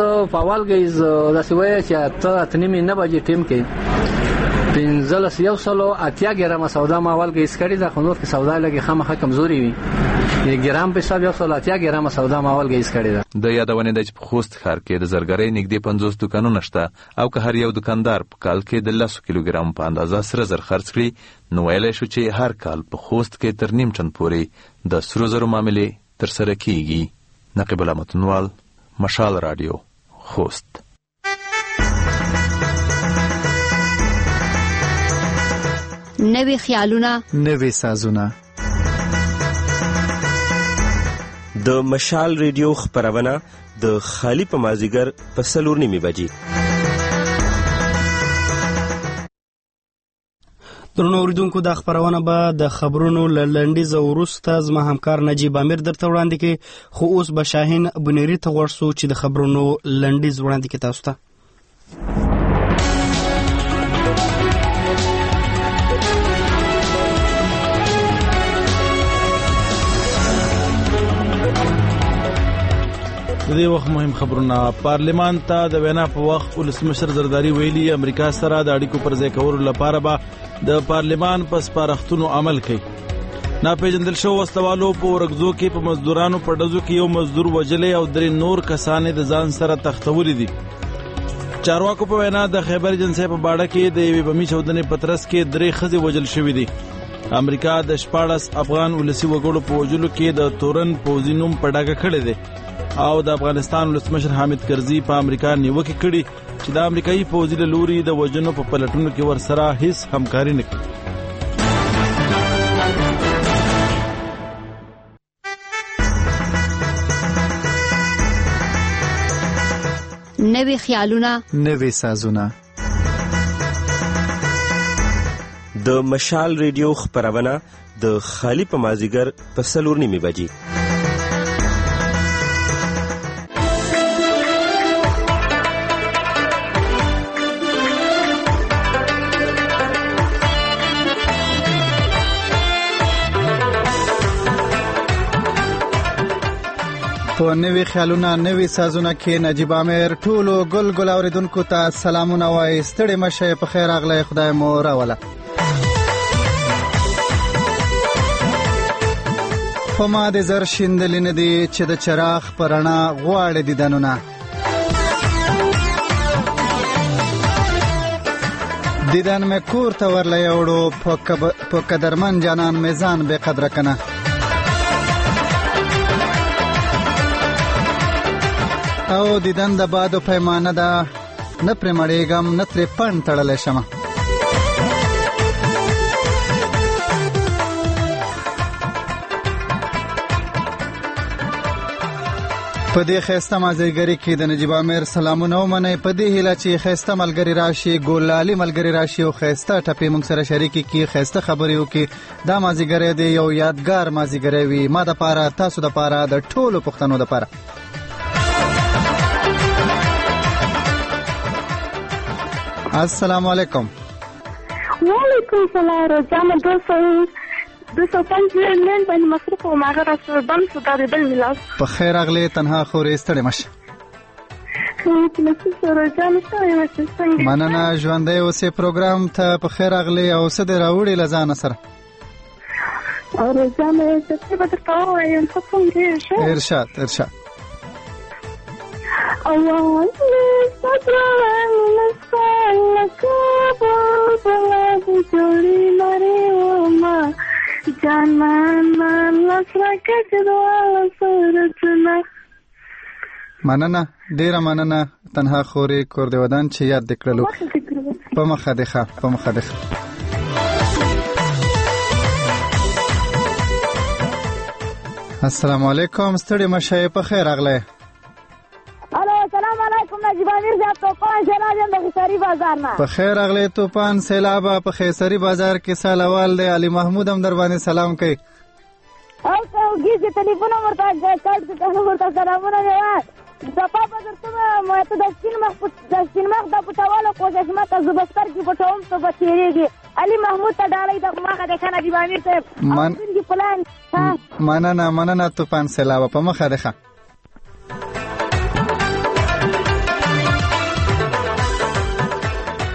په اول کې داسې وایي چې 8:30 نه بجې ټیم کې 1580 ګرامه سودا ما اول کې اسکړی دا خو نور کې سودا لګي خامخا کمزوري وي ګرام په حساب 180 ګرامه سودا ما اول کې اسکړی دا د یادونه د خوست ښار کې د زرګرۍ نږدې 50 دکانونه شته او که هر یو دکاندار په کال کې د 10 کیلوګرام په اندازه سره زر خرڅ کړي نو ویلای شو چې هر کال په خوست کې تر نیم ټن پورې د سرو زرو معاملې ترسره کیږي. نقیب الله متنوال، مشال رادیو، خوست. نوې خیالونه، نوې سازونه. د مشال ریډیو خبرونه د خالی په مازیګر په 4:30 بجې. درنو اوریدونکو دا خبرونه به د خبرونو لنډیز وروسته زما همکار نجیب امیر درته وړاندې کړي، خو اوس به شاهین بنيري ته ورسو چې د خبرونو لنډیز وړاندې کړي تاسو ته. د دې وخت مهم خبرونه. پارلمان ته د وینا په وخت ولسمشر زرداری ویلي امریکا سره د اړیکو پر ځای کولو لپاره به د پارلمان په سپارښتنو عمل کوي. ناپېژندل شوو وسلوالو په ورغزو کې په مزدورانو په ډزو کې یو مزدور وجلې او 3 نور کسان د ځان سره تختولې دي. چارواکو په وینا د خیبر ایجنسی په باړه کې د یوې بمي چاودنې په ترڅ کې 3 ښځې وجل شوې دي. امریکا د 14 افغان ولسی وګړو په وجلو کې د تورن پوځي نوم په ډاګه کړی دی او د افغانستان ولسمشر حامد کرزي په امریکا نیوکه کړي چې د امریکایي پوځي له لوري د وژنو په پلټونو کې ورسره هیڅ همکاري نه کوي. نوې خیالونه، نوې سازونه. د مشال ریډیو خبرونه د خالی په مازیګر په 4:30 بجې. په نوې خیالونه نوې سازونه کې نجیب امیر ټولو ګل ګل اوریدونکو ته سلامونه وایي. ستړي مشه، په خیر راغلی، خدای مو راوله. په ما د زر شیندلې نه دي چې د چراغ په رڼا غواړي دیدنونه. دیدن مې کور ته ورلی وړو، په قدرمن جانان مې ځان بې قدره کنه. او دیدن د بادو پیمانه ده، نه پرې مړېږم نه ترې پڼ تړلی شمه. په دې ښایسته مازدیګري کې د نجیب امیر سلامونه ومنئ. په دې هیله چې ښایسته ملګري راشي، ګلالي ملګري راشي او ښایسته ټپې موږ سره شریکې کړي، ښایسته خبرې وکړي. دا مازدیګری دی یو یادګار مازدیګری وي، ما دپاره، تاسو دپاره، د ټولو پښتنو دپاره. السلام علیکم. وعلیکم السلام. رجام 205 مليون باندې مصروف او ماغه رسول بم سوداري بل ملاس. په خیر اغلی تنها خورې ستړي مشه. مننه ژوندۍ اوسې. پروګرام ته په خیر اغلی او څه دې راوړي له ځانه سره؟ رجام څه به درته ووایم، څه څنګه شه؟ ارشاد ارشاد. الله ستران مسلکه بلاد جوړی لري وما جانان لسرکه جوړه سرتنا. مننه، ډیره مننه. تنها خوري کور دی ودان چې یاد دکړلو. په مخه دی ښه، په مخه دی ښه. السلام علیکم. ستړي مشه، په خیر اغلی. السلام علیکم. نجیب امیر صاحب، توپان سیلاب یم د خیسري بازار نه. په خیر اغلی. توپان سیلاب په خیسري بازار کې سالوال دی. علي محمود هم در باندې سلام کوي. او ګیز ټلیفون ورته کارت ورته سلامونه دی. صفا بدرته مې ته د سپین مخ د پټولو کوشش ماته زبستر کې پټوم ته بچیږي. علي محمود ته ډالۍ د مخه د کنه نجیب امیر صاحب پلان. مننه توپان سیلاب په مخه ده.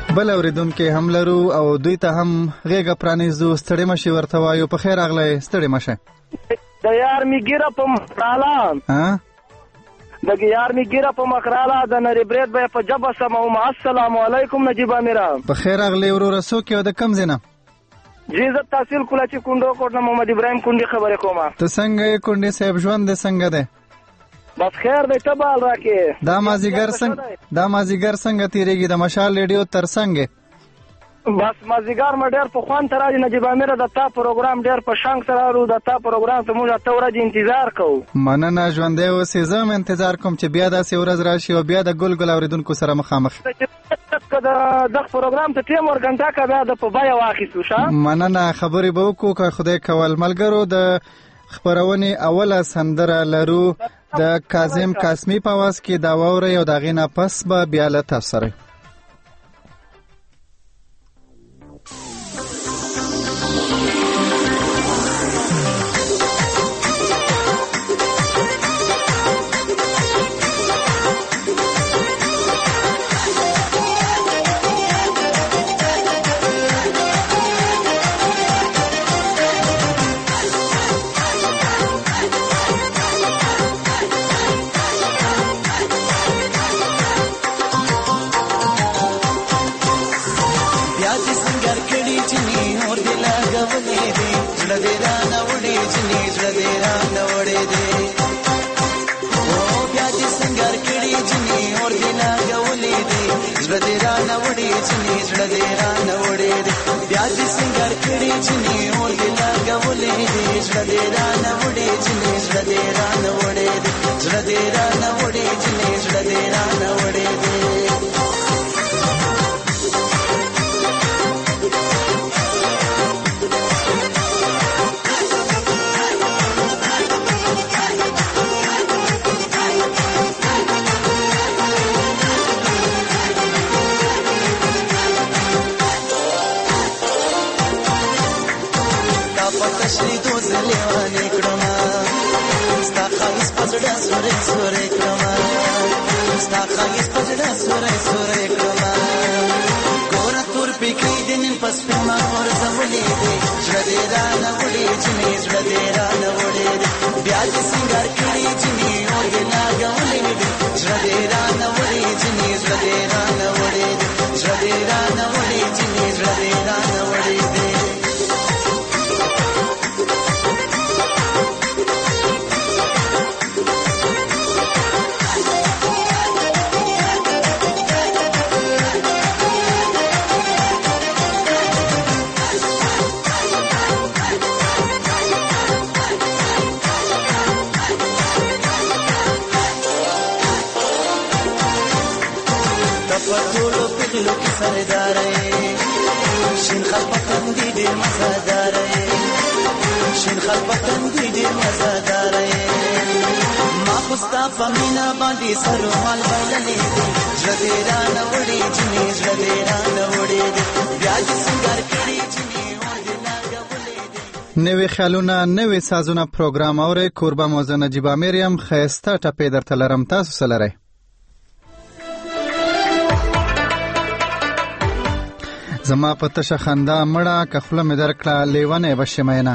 بل اوریدونکو هم لرو او دوی ته هم غیږه پرانیزو. ستړي مشي ورته وایو. په خیر راغلی. ستړي مشه. د یار می ګیره په مخراله د یار می ګیره په مخراله د نری برید به په جبه سمو. السلام علیکم نجیب امیر. په خیر راغلی ورور. څوک یو د کم ځای نه؟ جی زه تحصیل کولاچی کونډو کوټ نه محمد ابراهیم کونډي خبرې کوم. ته څنګه یې کونډي صاحب؟ ژوند دې څنګه دی؟ بس خیر دی. ته بال راکې. دا مازیګر څنګه تیریږي د مشال ریډیو تر څنګه؟ بس مازیګر ما ډېر په خوان تر راځي نجیب امیر. د تا پروګرام ډېر په شانګ سره ورو. د تا پروګرام ته موږ ته ورځ انتظار کوو. مننه. ژوندی اوسې. زه هم انتظار کوم چې بیا داسې ورځ راشي او بیا د ګل اوریدونکو سره مخامخ. دغه پروګرام ته ټیم ورګنټه کا بیا د په بیا واخیسو شه. مننه. خبرې به وکړو که خدای کول. ملګرو د خبرونې اوله سندره لرو د کاظم قاسمي په आवाज کې. دا واورئ او د هغې نه پس به بیا له تاسو سره نوې خیالونه نوې سازونه پروګرام اورئ. کوربه موضوع نجیب امیر یم. ښایسته ټپې درته لرم. تاسو څه لرئ؟ زما په تشه خندا مړه که خوله مې درکړه لیونی به شې مینه.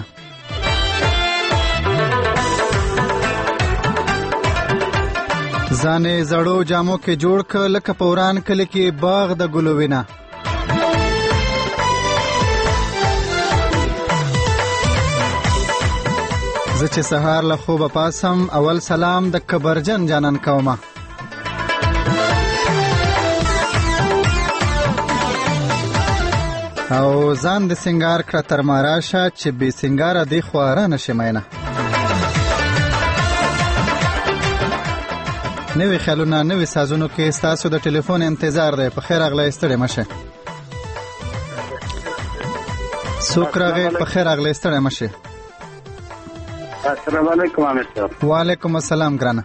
ځان یې زړو جامو کې جوړ که لکه په وران کلي کې باغ د ګلو وینه. زه چې سهار له خوبه پاسم اول سلام د کبرجن جانان کومه. او ځان د سنگار کړه تر ما راشه چې بې سنگاره دی خواره نشي مینه. نوې خیالونه نوې سازونو کې ستاسو د ټلیفون انتظار دی. په خیر راغلی. ستړي مشه. څوک راغی؟ په خیر راغلی. ستړي مشه. السلام علیکم امیر صاحب. وعلیکم السلام ګرانه.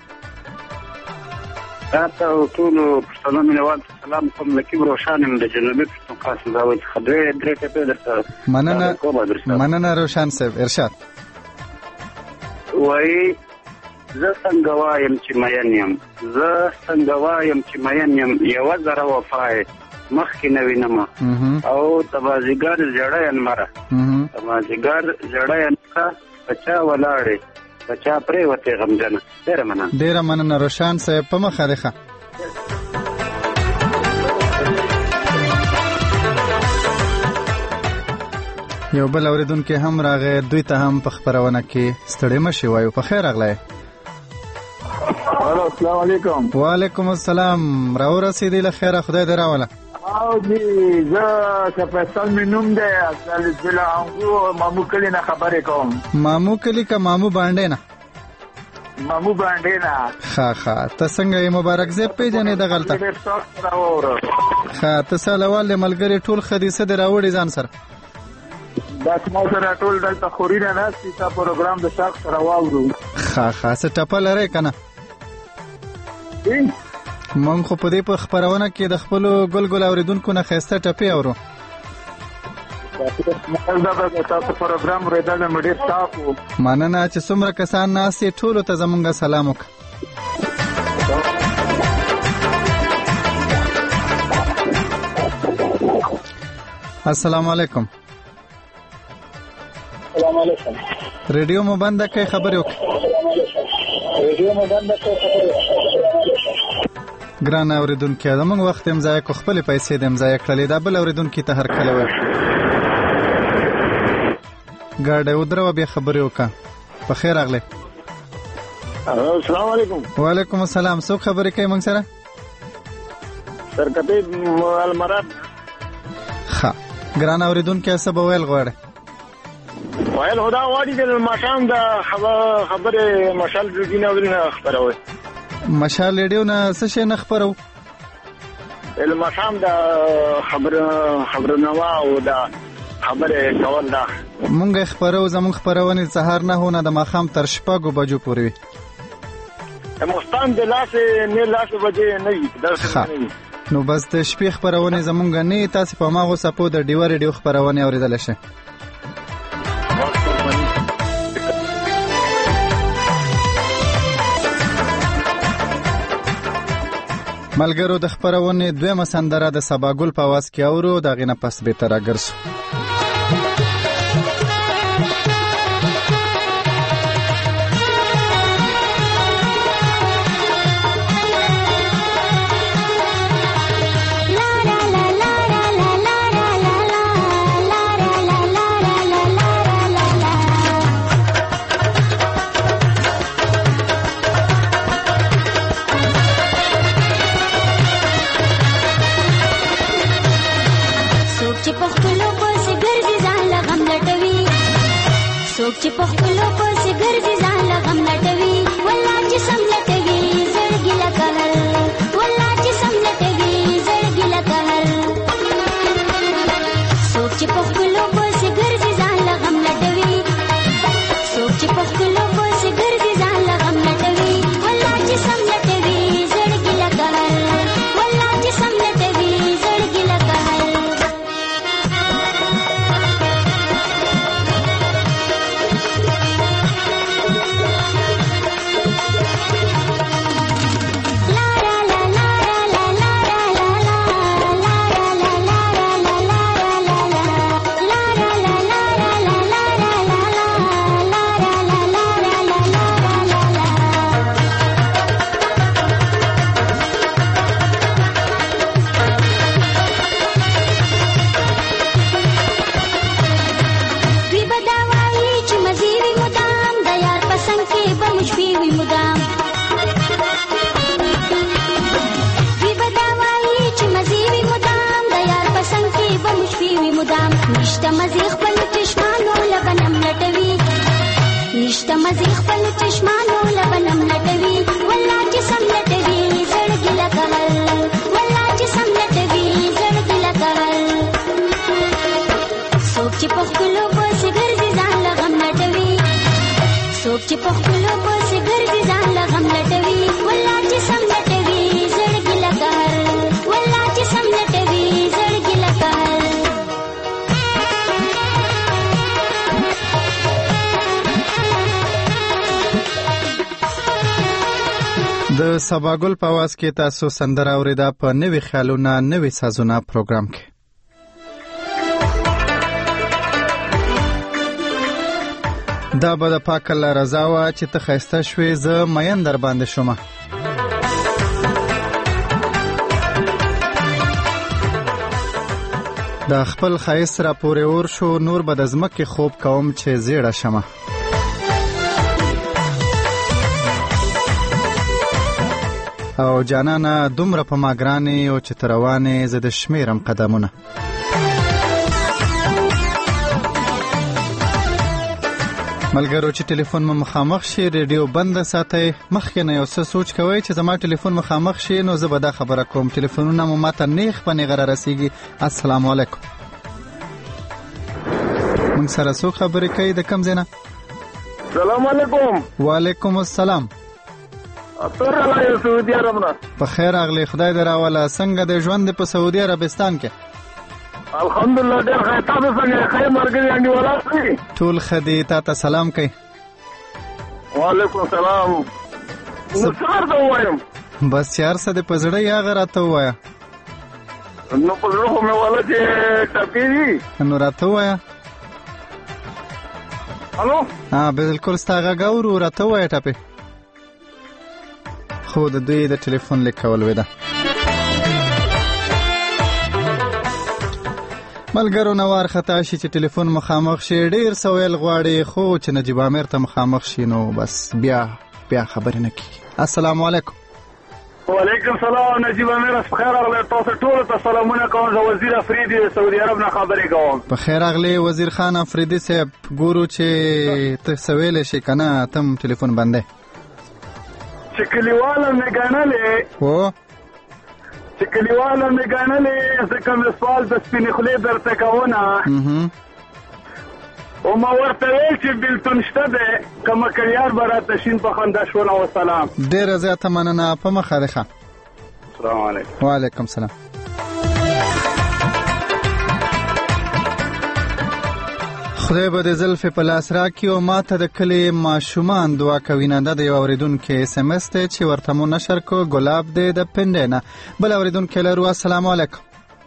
تاسو ټول پښتنو مینوال سلام کوم. لکه روشان د جنوبي پښتونخوا څخه خبرې درې ټپې درته. مننه روشان صاحب. ارشاد. وای زه څنګه وایم چې مین یم. زه څنګه وایم چې مین یم. یوه ذره وفا مخکې نه وینم او د مازدیګر زړه انمره د مازدیګر زړه انمره بچا ولاړې بچا پرېوتې غمجنه. ډېره مننه روشان صاحب په مخه دی. ښه یو بل اوریدونکی هم راغی، دوی ته هم په خپرونه کې ستړي مشي وایو. په خیر راغلی. السلام علیکم. وعلیکم السلام. راورسېدې له خیره، خدای دې راوله. او جی زه فیصل مې نوم دی، ضلع انګو مامو کلي نه خبرې کوم. مامو کلي که مامو باندې نه؟ مامو باندې نه. ښه ته څنګه یې مبارک زیب پیژنې دغلته؟ ښه ته سالوال د ملګري ټول ښه دي؟ څه دې راوړي ځان سره؟ دا ما سره ټول دلته خورینه ناستي، تا پروګرام د شاق سره واورو. ښه څه ټپه لرئ که نه؟ مونږ خو په دې په خپرونه کې د خپلو ګل اوریدونکو نه ښایسته ټپې اورو. تاسو پروګرام اورېدل مې ډېر صاف و. مننه چې څومره کسان ناست یې، ټولو ته زمونږ سلام وکړه. السلام علیکم. السلام علیکم. ریډیو مو بنده کړئ، خبرې وکړئ. ګران اوریدونکي، زموږ وخت هم ضایع کو، خپلې پیسې دې هم ضایع کړلې. دا بل اوریدونکي ته هرکلی وایو. ګاډی ودروه، بیا خبرې وکړه. په خیر راغلی. السلام علیکم. وعلیکم السلام. څوک خبرې کوي موږ سره؟ سرکټي المراد. ښه ګران اوریدونکي، څه به ویل غواړئ؟ ویل خدا غواړي د ماښام د خبرې مشال ریډیو نه خپروي. مشال ریډیو نه څه شی نه خپرو؟ ماښام د خبرنامه او د خبرې کول دا مونږ خپرو. زمونږ خپرونې سهار 9 نه د ماښام تر 6 بجو پورې وي. مستان د لاس بجې نه وي. نو بس د شپې خپرونې زمونږ نه، تاسو په ماغو سپو د ډیو ریډیو خپرونې اوریدل شي. ملګرو د خپرونې دویمه سندره د سباګل په आवाज کې اورو، دغې نه پس به تر راګرځو. چې په خپلو پسې د سباګل په आवाज کې تاسو سندره اوریدا په نوې خیالونه نوې سازونه پروګرام کې. دا به د پاک الله رضا وا چې ته خسته شوې زه مین در باندې شوم. د خپل خایس را پورې اور شو نور به د ځمکې خوب کوم چې زیړه شمه. او جانانا دومره په ما ګرانې او چې تروانې زه د شمیرم قدمونه. ملګرو چې ټلیفون مخامخ شي ریډیو بند ساتئ. مخکې نه یو څه سوچ کوئ چې زما ټلیفون مخامخ شي نو زه به دا خبره کوم. ټلیفونونه مو ماته نیغ په نیغه را رسیږي. السلام علیکم. موږ سره څوک خبرې کوي د کوم ځای نه؟ سلام علیکم. وعلیکم السلام. راغلی سعودي عرب نه. په خیر راغلی. خدای دې راوله. څنګه د ژوند په سعودي عربستان کې؟ الحمدلله ډېر ښه. تاسو څنګه ښه ملګري انډیوالان دي؟ ټول ښه دي. تا ته سلام کوي. وعلیکم السلام. نو څه ورته ووایم؟ بس یار څه دې په زړه یې هغه راته ووایه. نو په زړه خو مې وله چې ټپې دي. نو راته ووایه. الو بالکل ستا غږ اورو. راته ووایه ټپې. خو د دوی د ټلیفون لیک کول وې ده. ملګرو نوار خطا شي چې ټلیفون مخامخ شي. ډیر سویل غواړي خو چې نجیب امیر ته مخامخ شي نو بس بیا خبرې نه کیږي. السلام علیکم. وعلیکم السلام. نجیب امیر اس بخیر راغلی. تاسو ټول ته سلامونه کوم. زه وزیر افریدي سعودي عرب نه خبرې کوم. بخیر راغلی وزیر خان افریدي صاحب. ګورو چې ته سویل شي کنه تم ټلیفون بنده. چې کلیواله مې ګڼلې ځکه مې سوال د سپینې خولې درته کوونه او ما ورته ویل چې بېلتون شته دی که مکریار به راته شین په خندا شونه. وسلام. ډېره زیاته مننه. په مخه دی ښه. السلام علیکم. وعلیکم السلام. خدای به د زلفې په لاس راکړي او ما ته د کلي ماشومان دعا کوي. نه دا د یو اورېدونکي SMS دی چې ورته مو نشر کړو. ګلاب دی د پنډۍ نه. بل اورېدونکی لرو. السلام علیکم.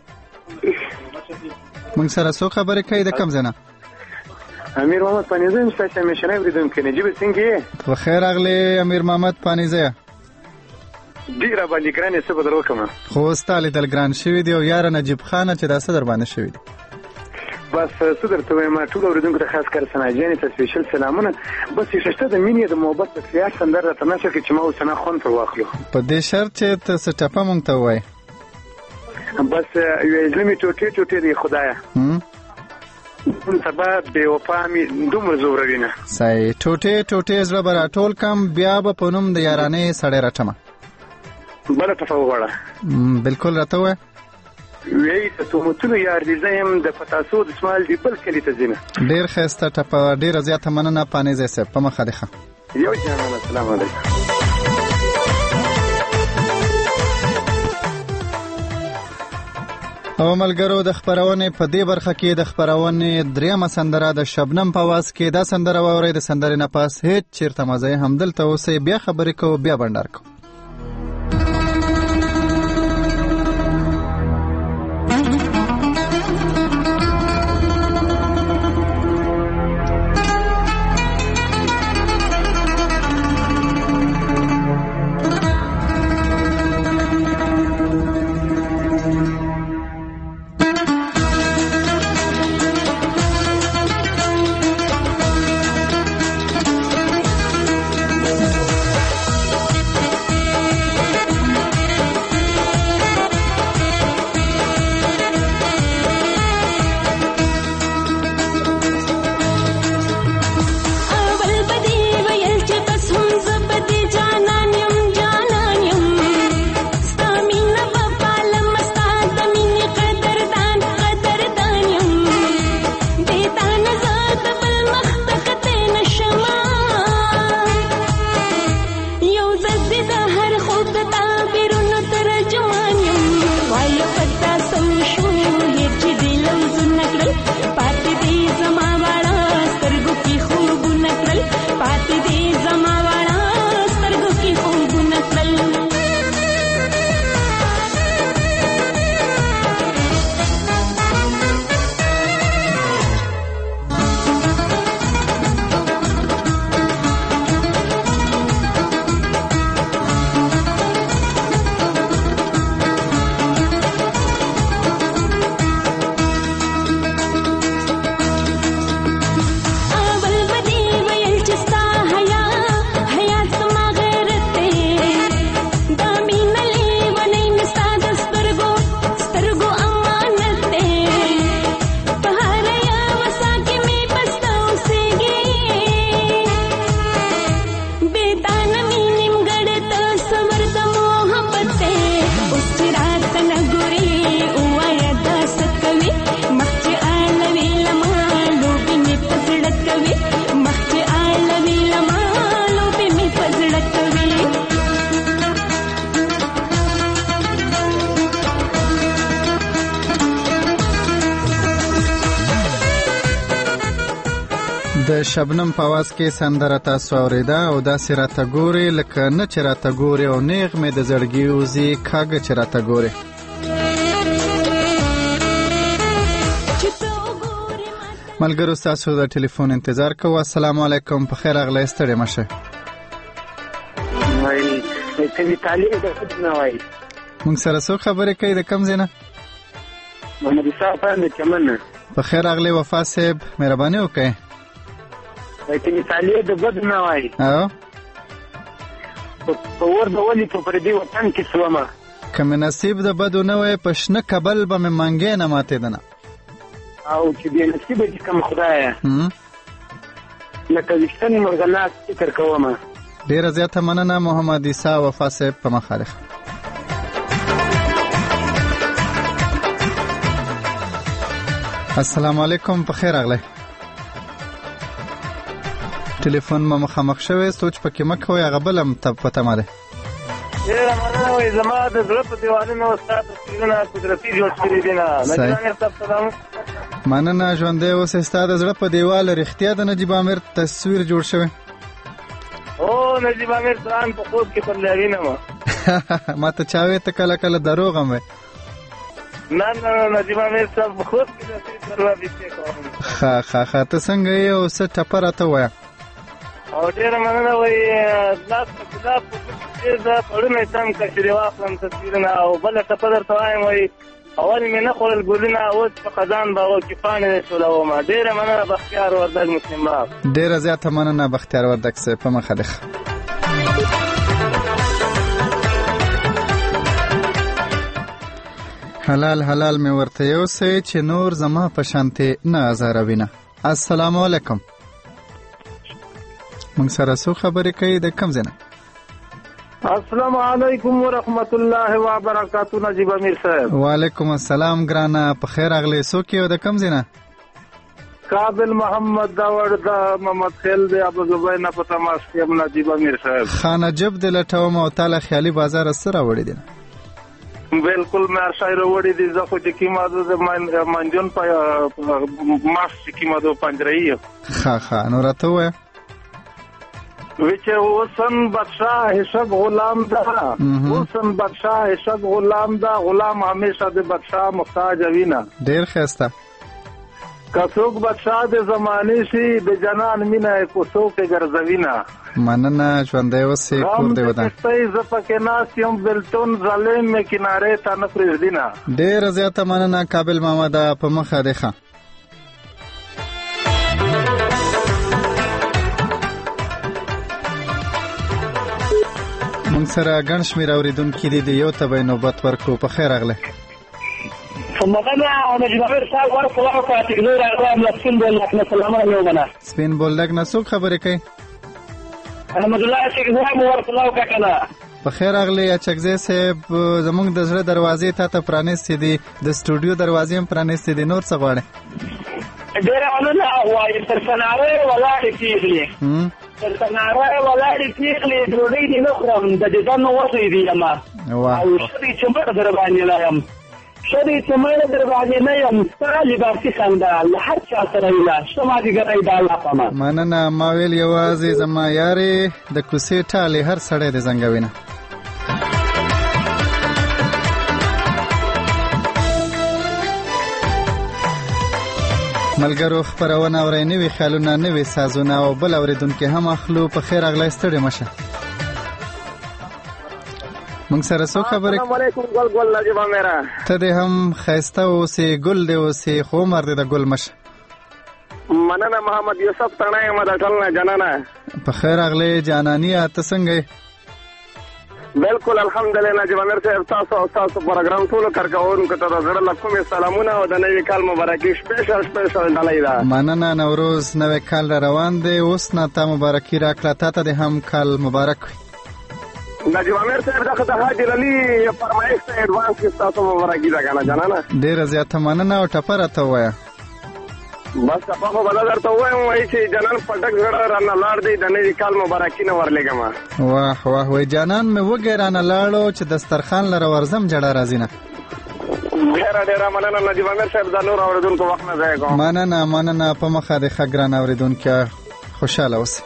موږ سره څوک خبرې کوي د کوم ځای نه؟ امیر محمد پانیزی یم ستاسو همیشنی اورېدونکی. نجیب څنګه یې؟ بخیر راغلی امیر محمد پانیزی. ډېر راباندې ګران یې څه به در وکړم. خو ستا لیدل ګران شوي دي او یاره نجیب خانه چې دا څه در باندې شوي دي؟ بس څه درته وایم ټول اورېدونکو ته خاص کر سناجانې ته سپیشل سلامونه. بس یې شته د مینې د محبت د سیاح سندر راته نشر کړي چې ما اوس نه خوند پر واخلو. په دې شرط چې ته څه ټپه مونږ ته ووایې. بس یوې زړه مې ټوټې دی خدایه. سبا بې وفا مې دومره زوروي نه. صحیح. ټوټې زړه به راټول کم بیا به په نوم د یارانې سړی راټمه. بله ټپه وغواړه. بالکل راته ووایه. وی ته تومتونو یار دي زه یم د پتاسو د اسماعیل دی بل کلي ته ځینه. ډېر ښایسته ټپه. ډېره زیاته مننه پانیزی صاحب. په مخه دی ښه. یو جانانه. السلام علیکم. او ملګرو د خپرونې په دې برخه کې د خپرونې درېیمه سندره د شبنم په آواز کې. دا سندره واورئ. د سندرې نه پاس هېڅ چېرته مه ځئ. همدلته اوسئ. بیا خبرې کوو بیا بنډار کوو. Well شبنم په आवाज کې سندره تاسو اوریده او داسې راته ګوري لکه نه چې راته ګوري او نیغ مې د زړګي وزي کاږه چې راته ګوري. ملګرو تاسو د ټلیفون انتظار کوو. السلام علیکم، په خیر اغلی ستړي مشه. مونږ سره څو خبرې کوي د کم ځای نه؟ محمد صاحب د چمن نه. په خیر اغلی وفا صاحب، مهرباني وکړئ. چې مثالي د بد نه وای او په ور د ولي په پردي وطن کې سوما کم نصیب د بد نه وای په شنه کبل به مې مانګې نه ماته دنه او چې دې نصیب دې کوم خدای لکه وشتنی مرغنات فکر کوم. ډیره زیاته مننه محمد عیسی وفا صاحب په مخالف. السلام علیکم، په خیر اغلی. ټلیفون ما مخامخ شوی، سوچ پکې مکوئ، هغه بل هم پته ما ده. ډېره مننه وایي زما د زړه په دیوالونو ستا تصویرونه قدرتي جوړ شوي دي نه. نجیب امیر صاحب سلام. مننه، ژوندی اوسې. ستا د زړه په دیوال رښتیا د نجیب امیر تصویر جوړ شوی؟ او نجیب امیر سلام په خوب کې پر لرینه ما ما ته چا وې ته کله کله دروغ هم وې؟ نه نجیب امیر صاحب په خوب کې تصویر پر وړاندې کوم. ښه ته څنګه یې او څه ټپه راته ووایه. او ډېره مننه وایي لاس په ګلاب په ډېر زه پړونه یې سم کړه چې دې واخلم تصویرونه. او بله ټپه درته وایم وایي اول مې نه خوړل ګلونه اوس په خزان باغو کې پاڼې ټولومه. ډېره مننه بختیار وردګ مسلم باب. ډېره زیاته مننه بختیار وردګ صاحب، په مخه دی. حلال مې ورته یوسئ چې نور زما په شانتې نه ازاروینه. السلام علیکم، مونږ سره څو خبرې کوي د کم ځای نه؟ السلام علیکم ورحمت الله وبرکاتہ. نجیب امیر صاحب. وعلیکم السلام ګرانه، په خیر اغلی. څوک یو د کم ځای نه؟ قابل محمد داور د محمد خیل د ابو زبیر نه په تماس کې نجیب امیر صاحب. خانه جب د لټوم او تعالی خیالي بازار سره وړي دي. بالکل مې ارشای وروړي دي. زه خو چې کیما د منجون په ماس چې کیما د پنجرې. ښه نو راته وایه. وچه حسن بادشاہ شب غلام دا حسن بادشاہ شب غلام دا غلام ہمیشہ دے بادشاہ محتاج اوینا. ډیر خسته کڅوک بادشاہ دے زمانے سی بے جنان مینا کوڅو کې ګرځوینا. مننه، ژوندی اوسې، کور دې ودان. زپکې ناس یم بلتون ظالم مې کنارې ته نه پرېږدینا. ډیره زیاته مننه قابل محمد، په مخه دی. ښه مونږ سره ګڼ شمېر اورېدونکي دي، د یو ته به یې نوبت ورکړو. په خیر اغلی. سپین بولدک نه څوک خبرې کوي؟ په خیر اغلی. اچکزی صاحب، زمونږ د زړه دروازې تا ته پرانیستې دي، د سټوډیو دروازې هم پرانیستې دي، نور څه غواړې؟ ډېره مننه. وایي تر سناره ولاړې کېږي، تر سناره ولاړې کېږي، ډوډۍ دې نه خورم، د دیدن وسې دي یم او ښه دی چې مړه در باندې نه یم، ښه دی چې مړه در باندې نه یم. ستا لباسي خندا له هر چا سره ویله ښه مازدیګری د الله په امان. مننه. ما ویل یوازې زما یارې د کوڅې ټالې هر سړی دې زنګوینه. ملګرو، خپرونه اورئ، نوي خیالونه، نوي سازونه او بل اورېدونکي هم اخلو. په خیر اغلی ستړي مشه. مونږ سره څو خبرې؟ السلام علیکم ګل نجیب امیر. ته دې هم ښایسته اوسې، ګل دې اوسې، خو عمر دې د ګل مشه. مننه محمد یوسف تڼی یم د ټل نه جانانه. په خیر اغلی جانانیه، ته څنګه یې؟ بالکل الحمدلله. نجیب امیر صاحب، تاسو او تاسو پروګرام ټولو کارکوونکو ته د زړه له کومې سلامونه او د نوي کال مبارکي سپیشل ډالۍ ده. مننه. نوروز نوی کال را روان دی، اوس نه تا مبارکي راکړه. تا ته دې هم کال مبارک وي. نجیب امیر صاحب، دغه د حاجي علي فرمایش ته ایډوانس کې تاسو مبارکي ده کنه جانانه. ډیره زیاته مننه. او ټپه راته ووایه. بس ټپه خو بله درته ووایم، وایي چې جانان پټک زړه رانه لاړ دی، د نوي کال مبارکي نه ورلېږم. واه وای جانان مې وږی رانه لاړو چې دسترخوان لره ورځم جړه راځي نه. ډېره مننه نجیب امیر صاحب، د نور اورېدونکو وخت نه ضایع کوم. مننه. په مخه دی. ښه ګران اورېدونکي، خوشاله اوسئ.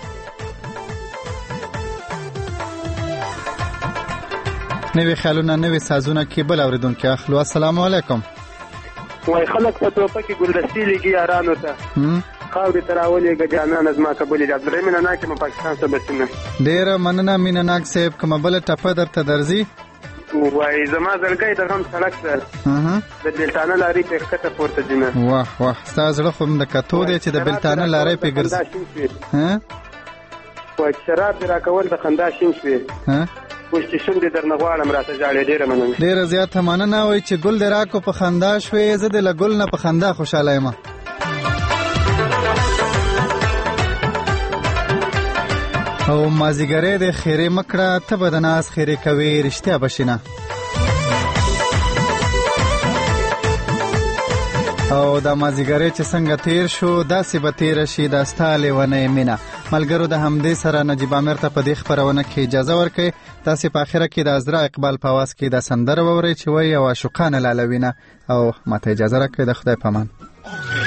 نوې خیالونه نوې سازونه کې بل اوریدونکي اخلو. السلام علیکم. وای خلک په توپه کې ګلدستي لګي یارانو ته خاورې ته راولېږه جانانه زما قبولې د عبدالرحیم مینهناک یم پاکستان څخه بسنه. ډېره مننه مینهناک صاحب. کومه بله ټپه درته درځي؟ وای زما زړګی د غم سړک سره د بېلتانه لارې پې ښکته پورته ځي نه. واه واه ستا زړه خو د کتو دی چې د بېلتانه لارې پې ګرځي. وای شراب دې راکول د خندا شین شوې اوس چې شونډې درنه غواړم راته ژاړې. ډېره مننه. ډېره زیاته مننه. وایي چې ګل دې راکو په خندا شوې زه دې له ګل نه په خندا خوشحاله یم. او مازیګری د خیرې مکړه ته به د ناز خیرې کوې رښتیا به شي نه. او دا مازیګری چې څنګه تیر شو داسې به تیره شي دا ستا لیونۍ مینه. ملګرو د همدې سره نجیب عامر ته په دې خپرونه کې اجازه ورکړئ. تاسې په آخره کې د عذرا اقبال په اواز کې دا سندره واورئ چې وایي یو عاشقانه لالوینه. او ماته اجازه راکړئ. د خدای په امان.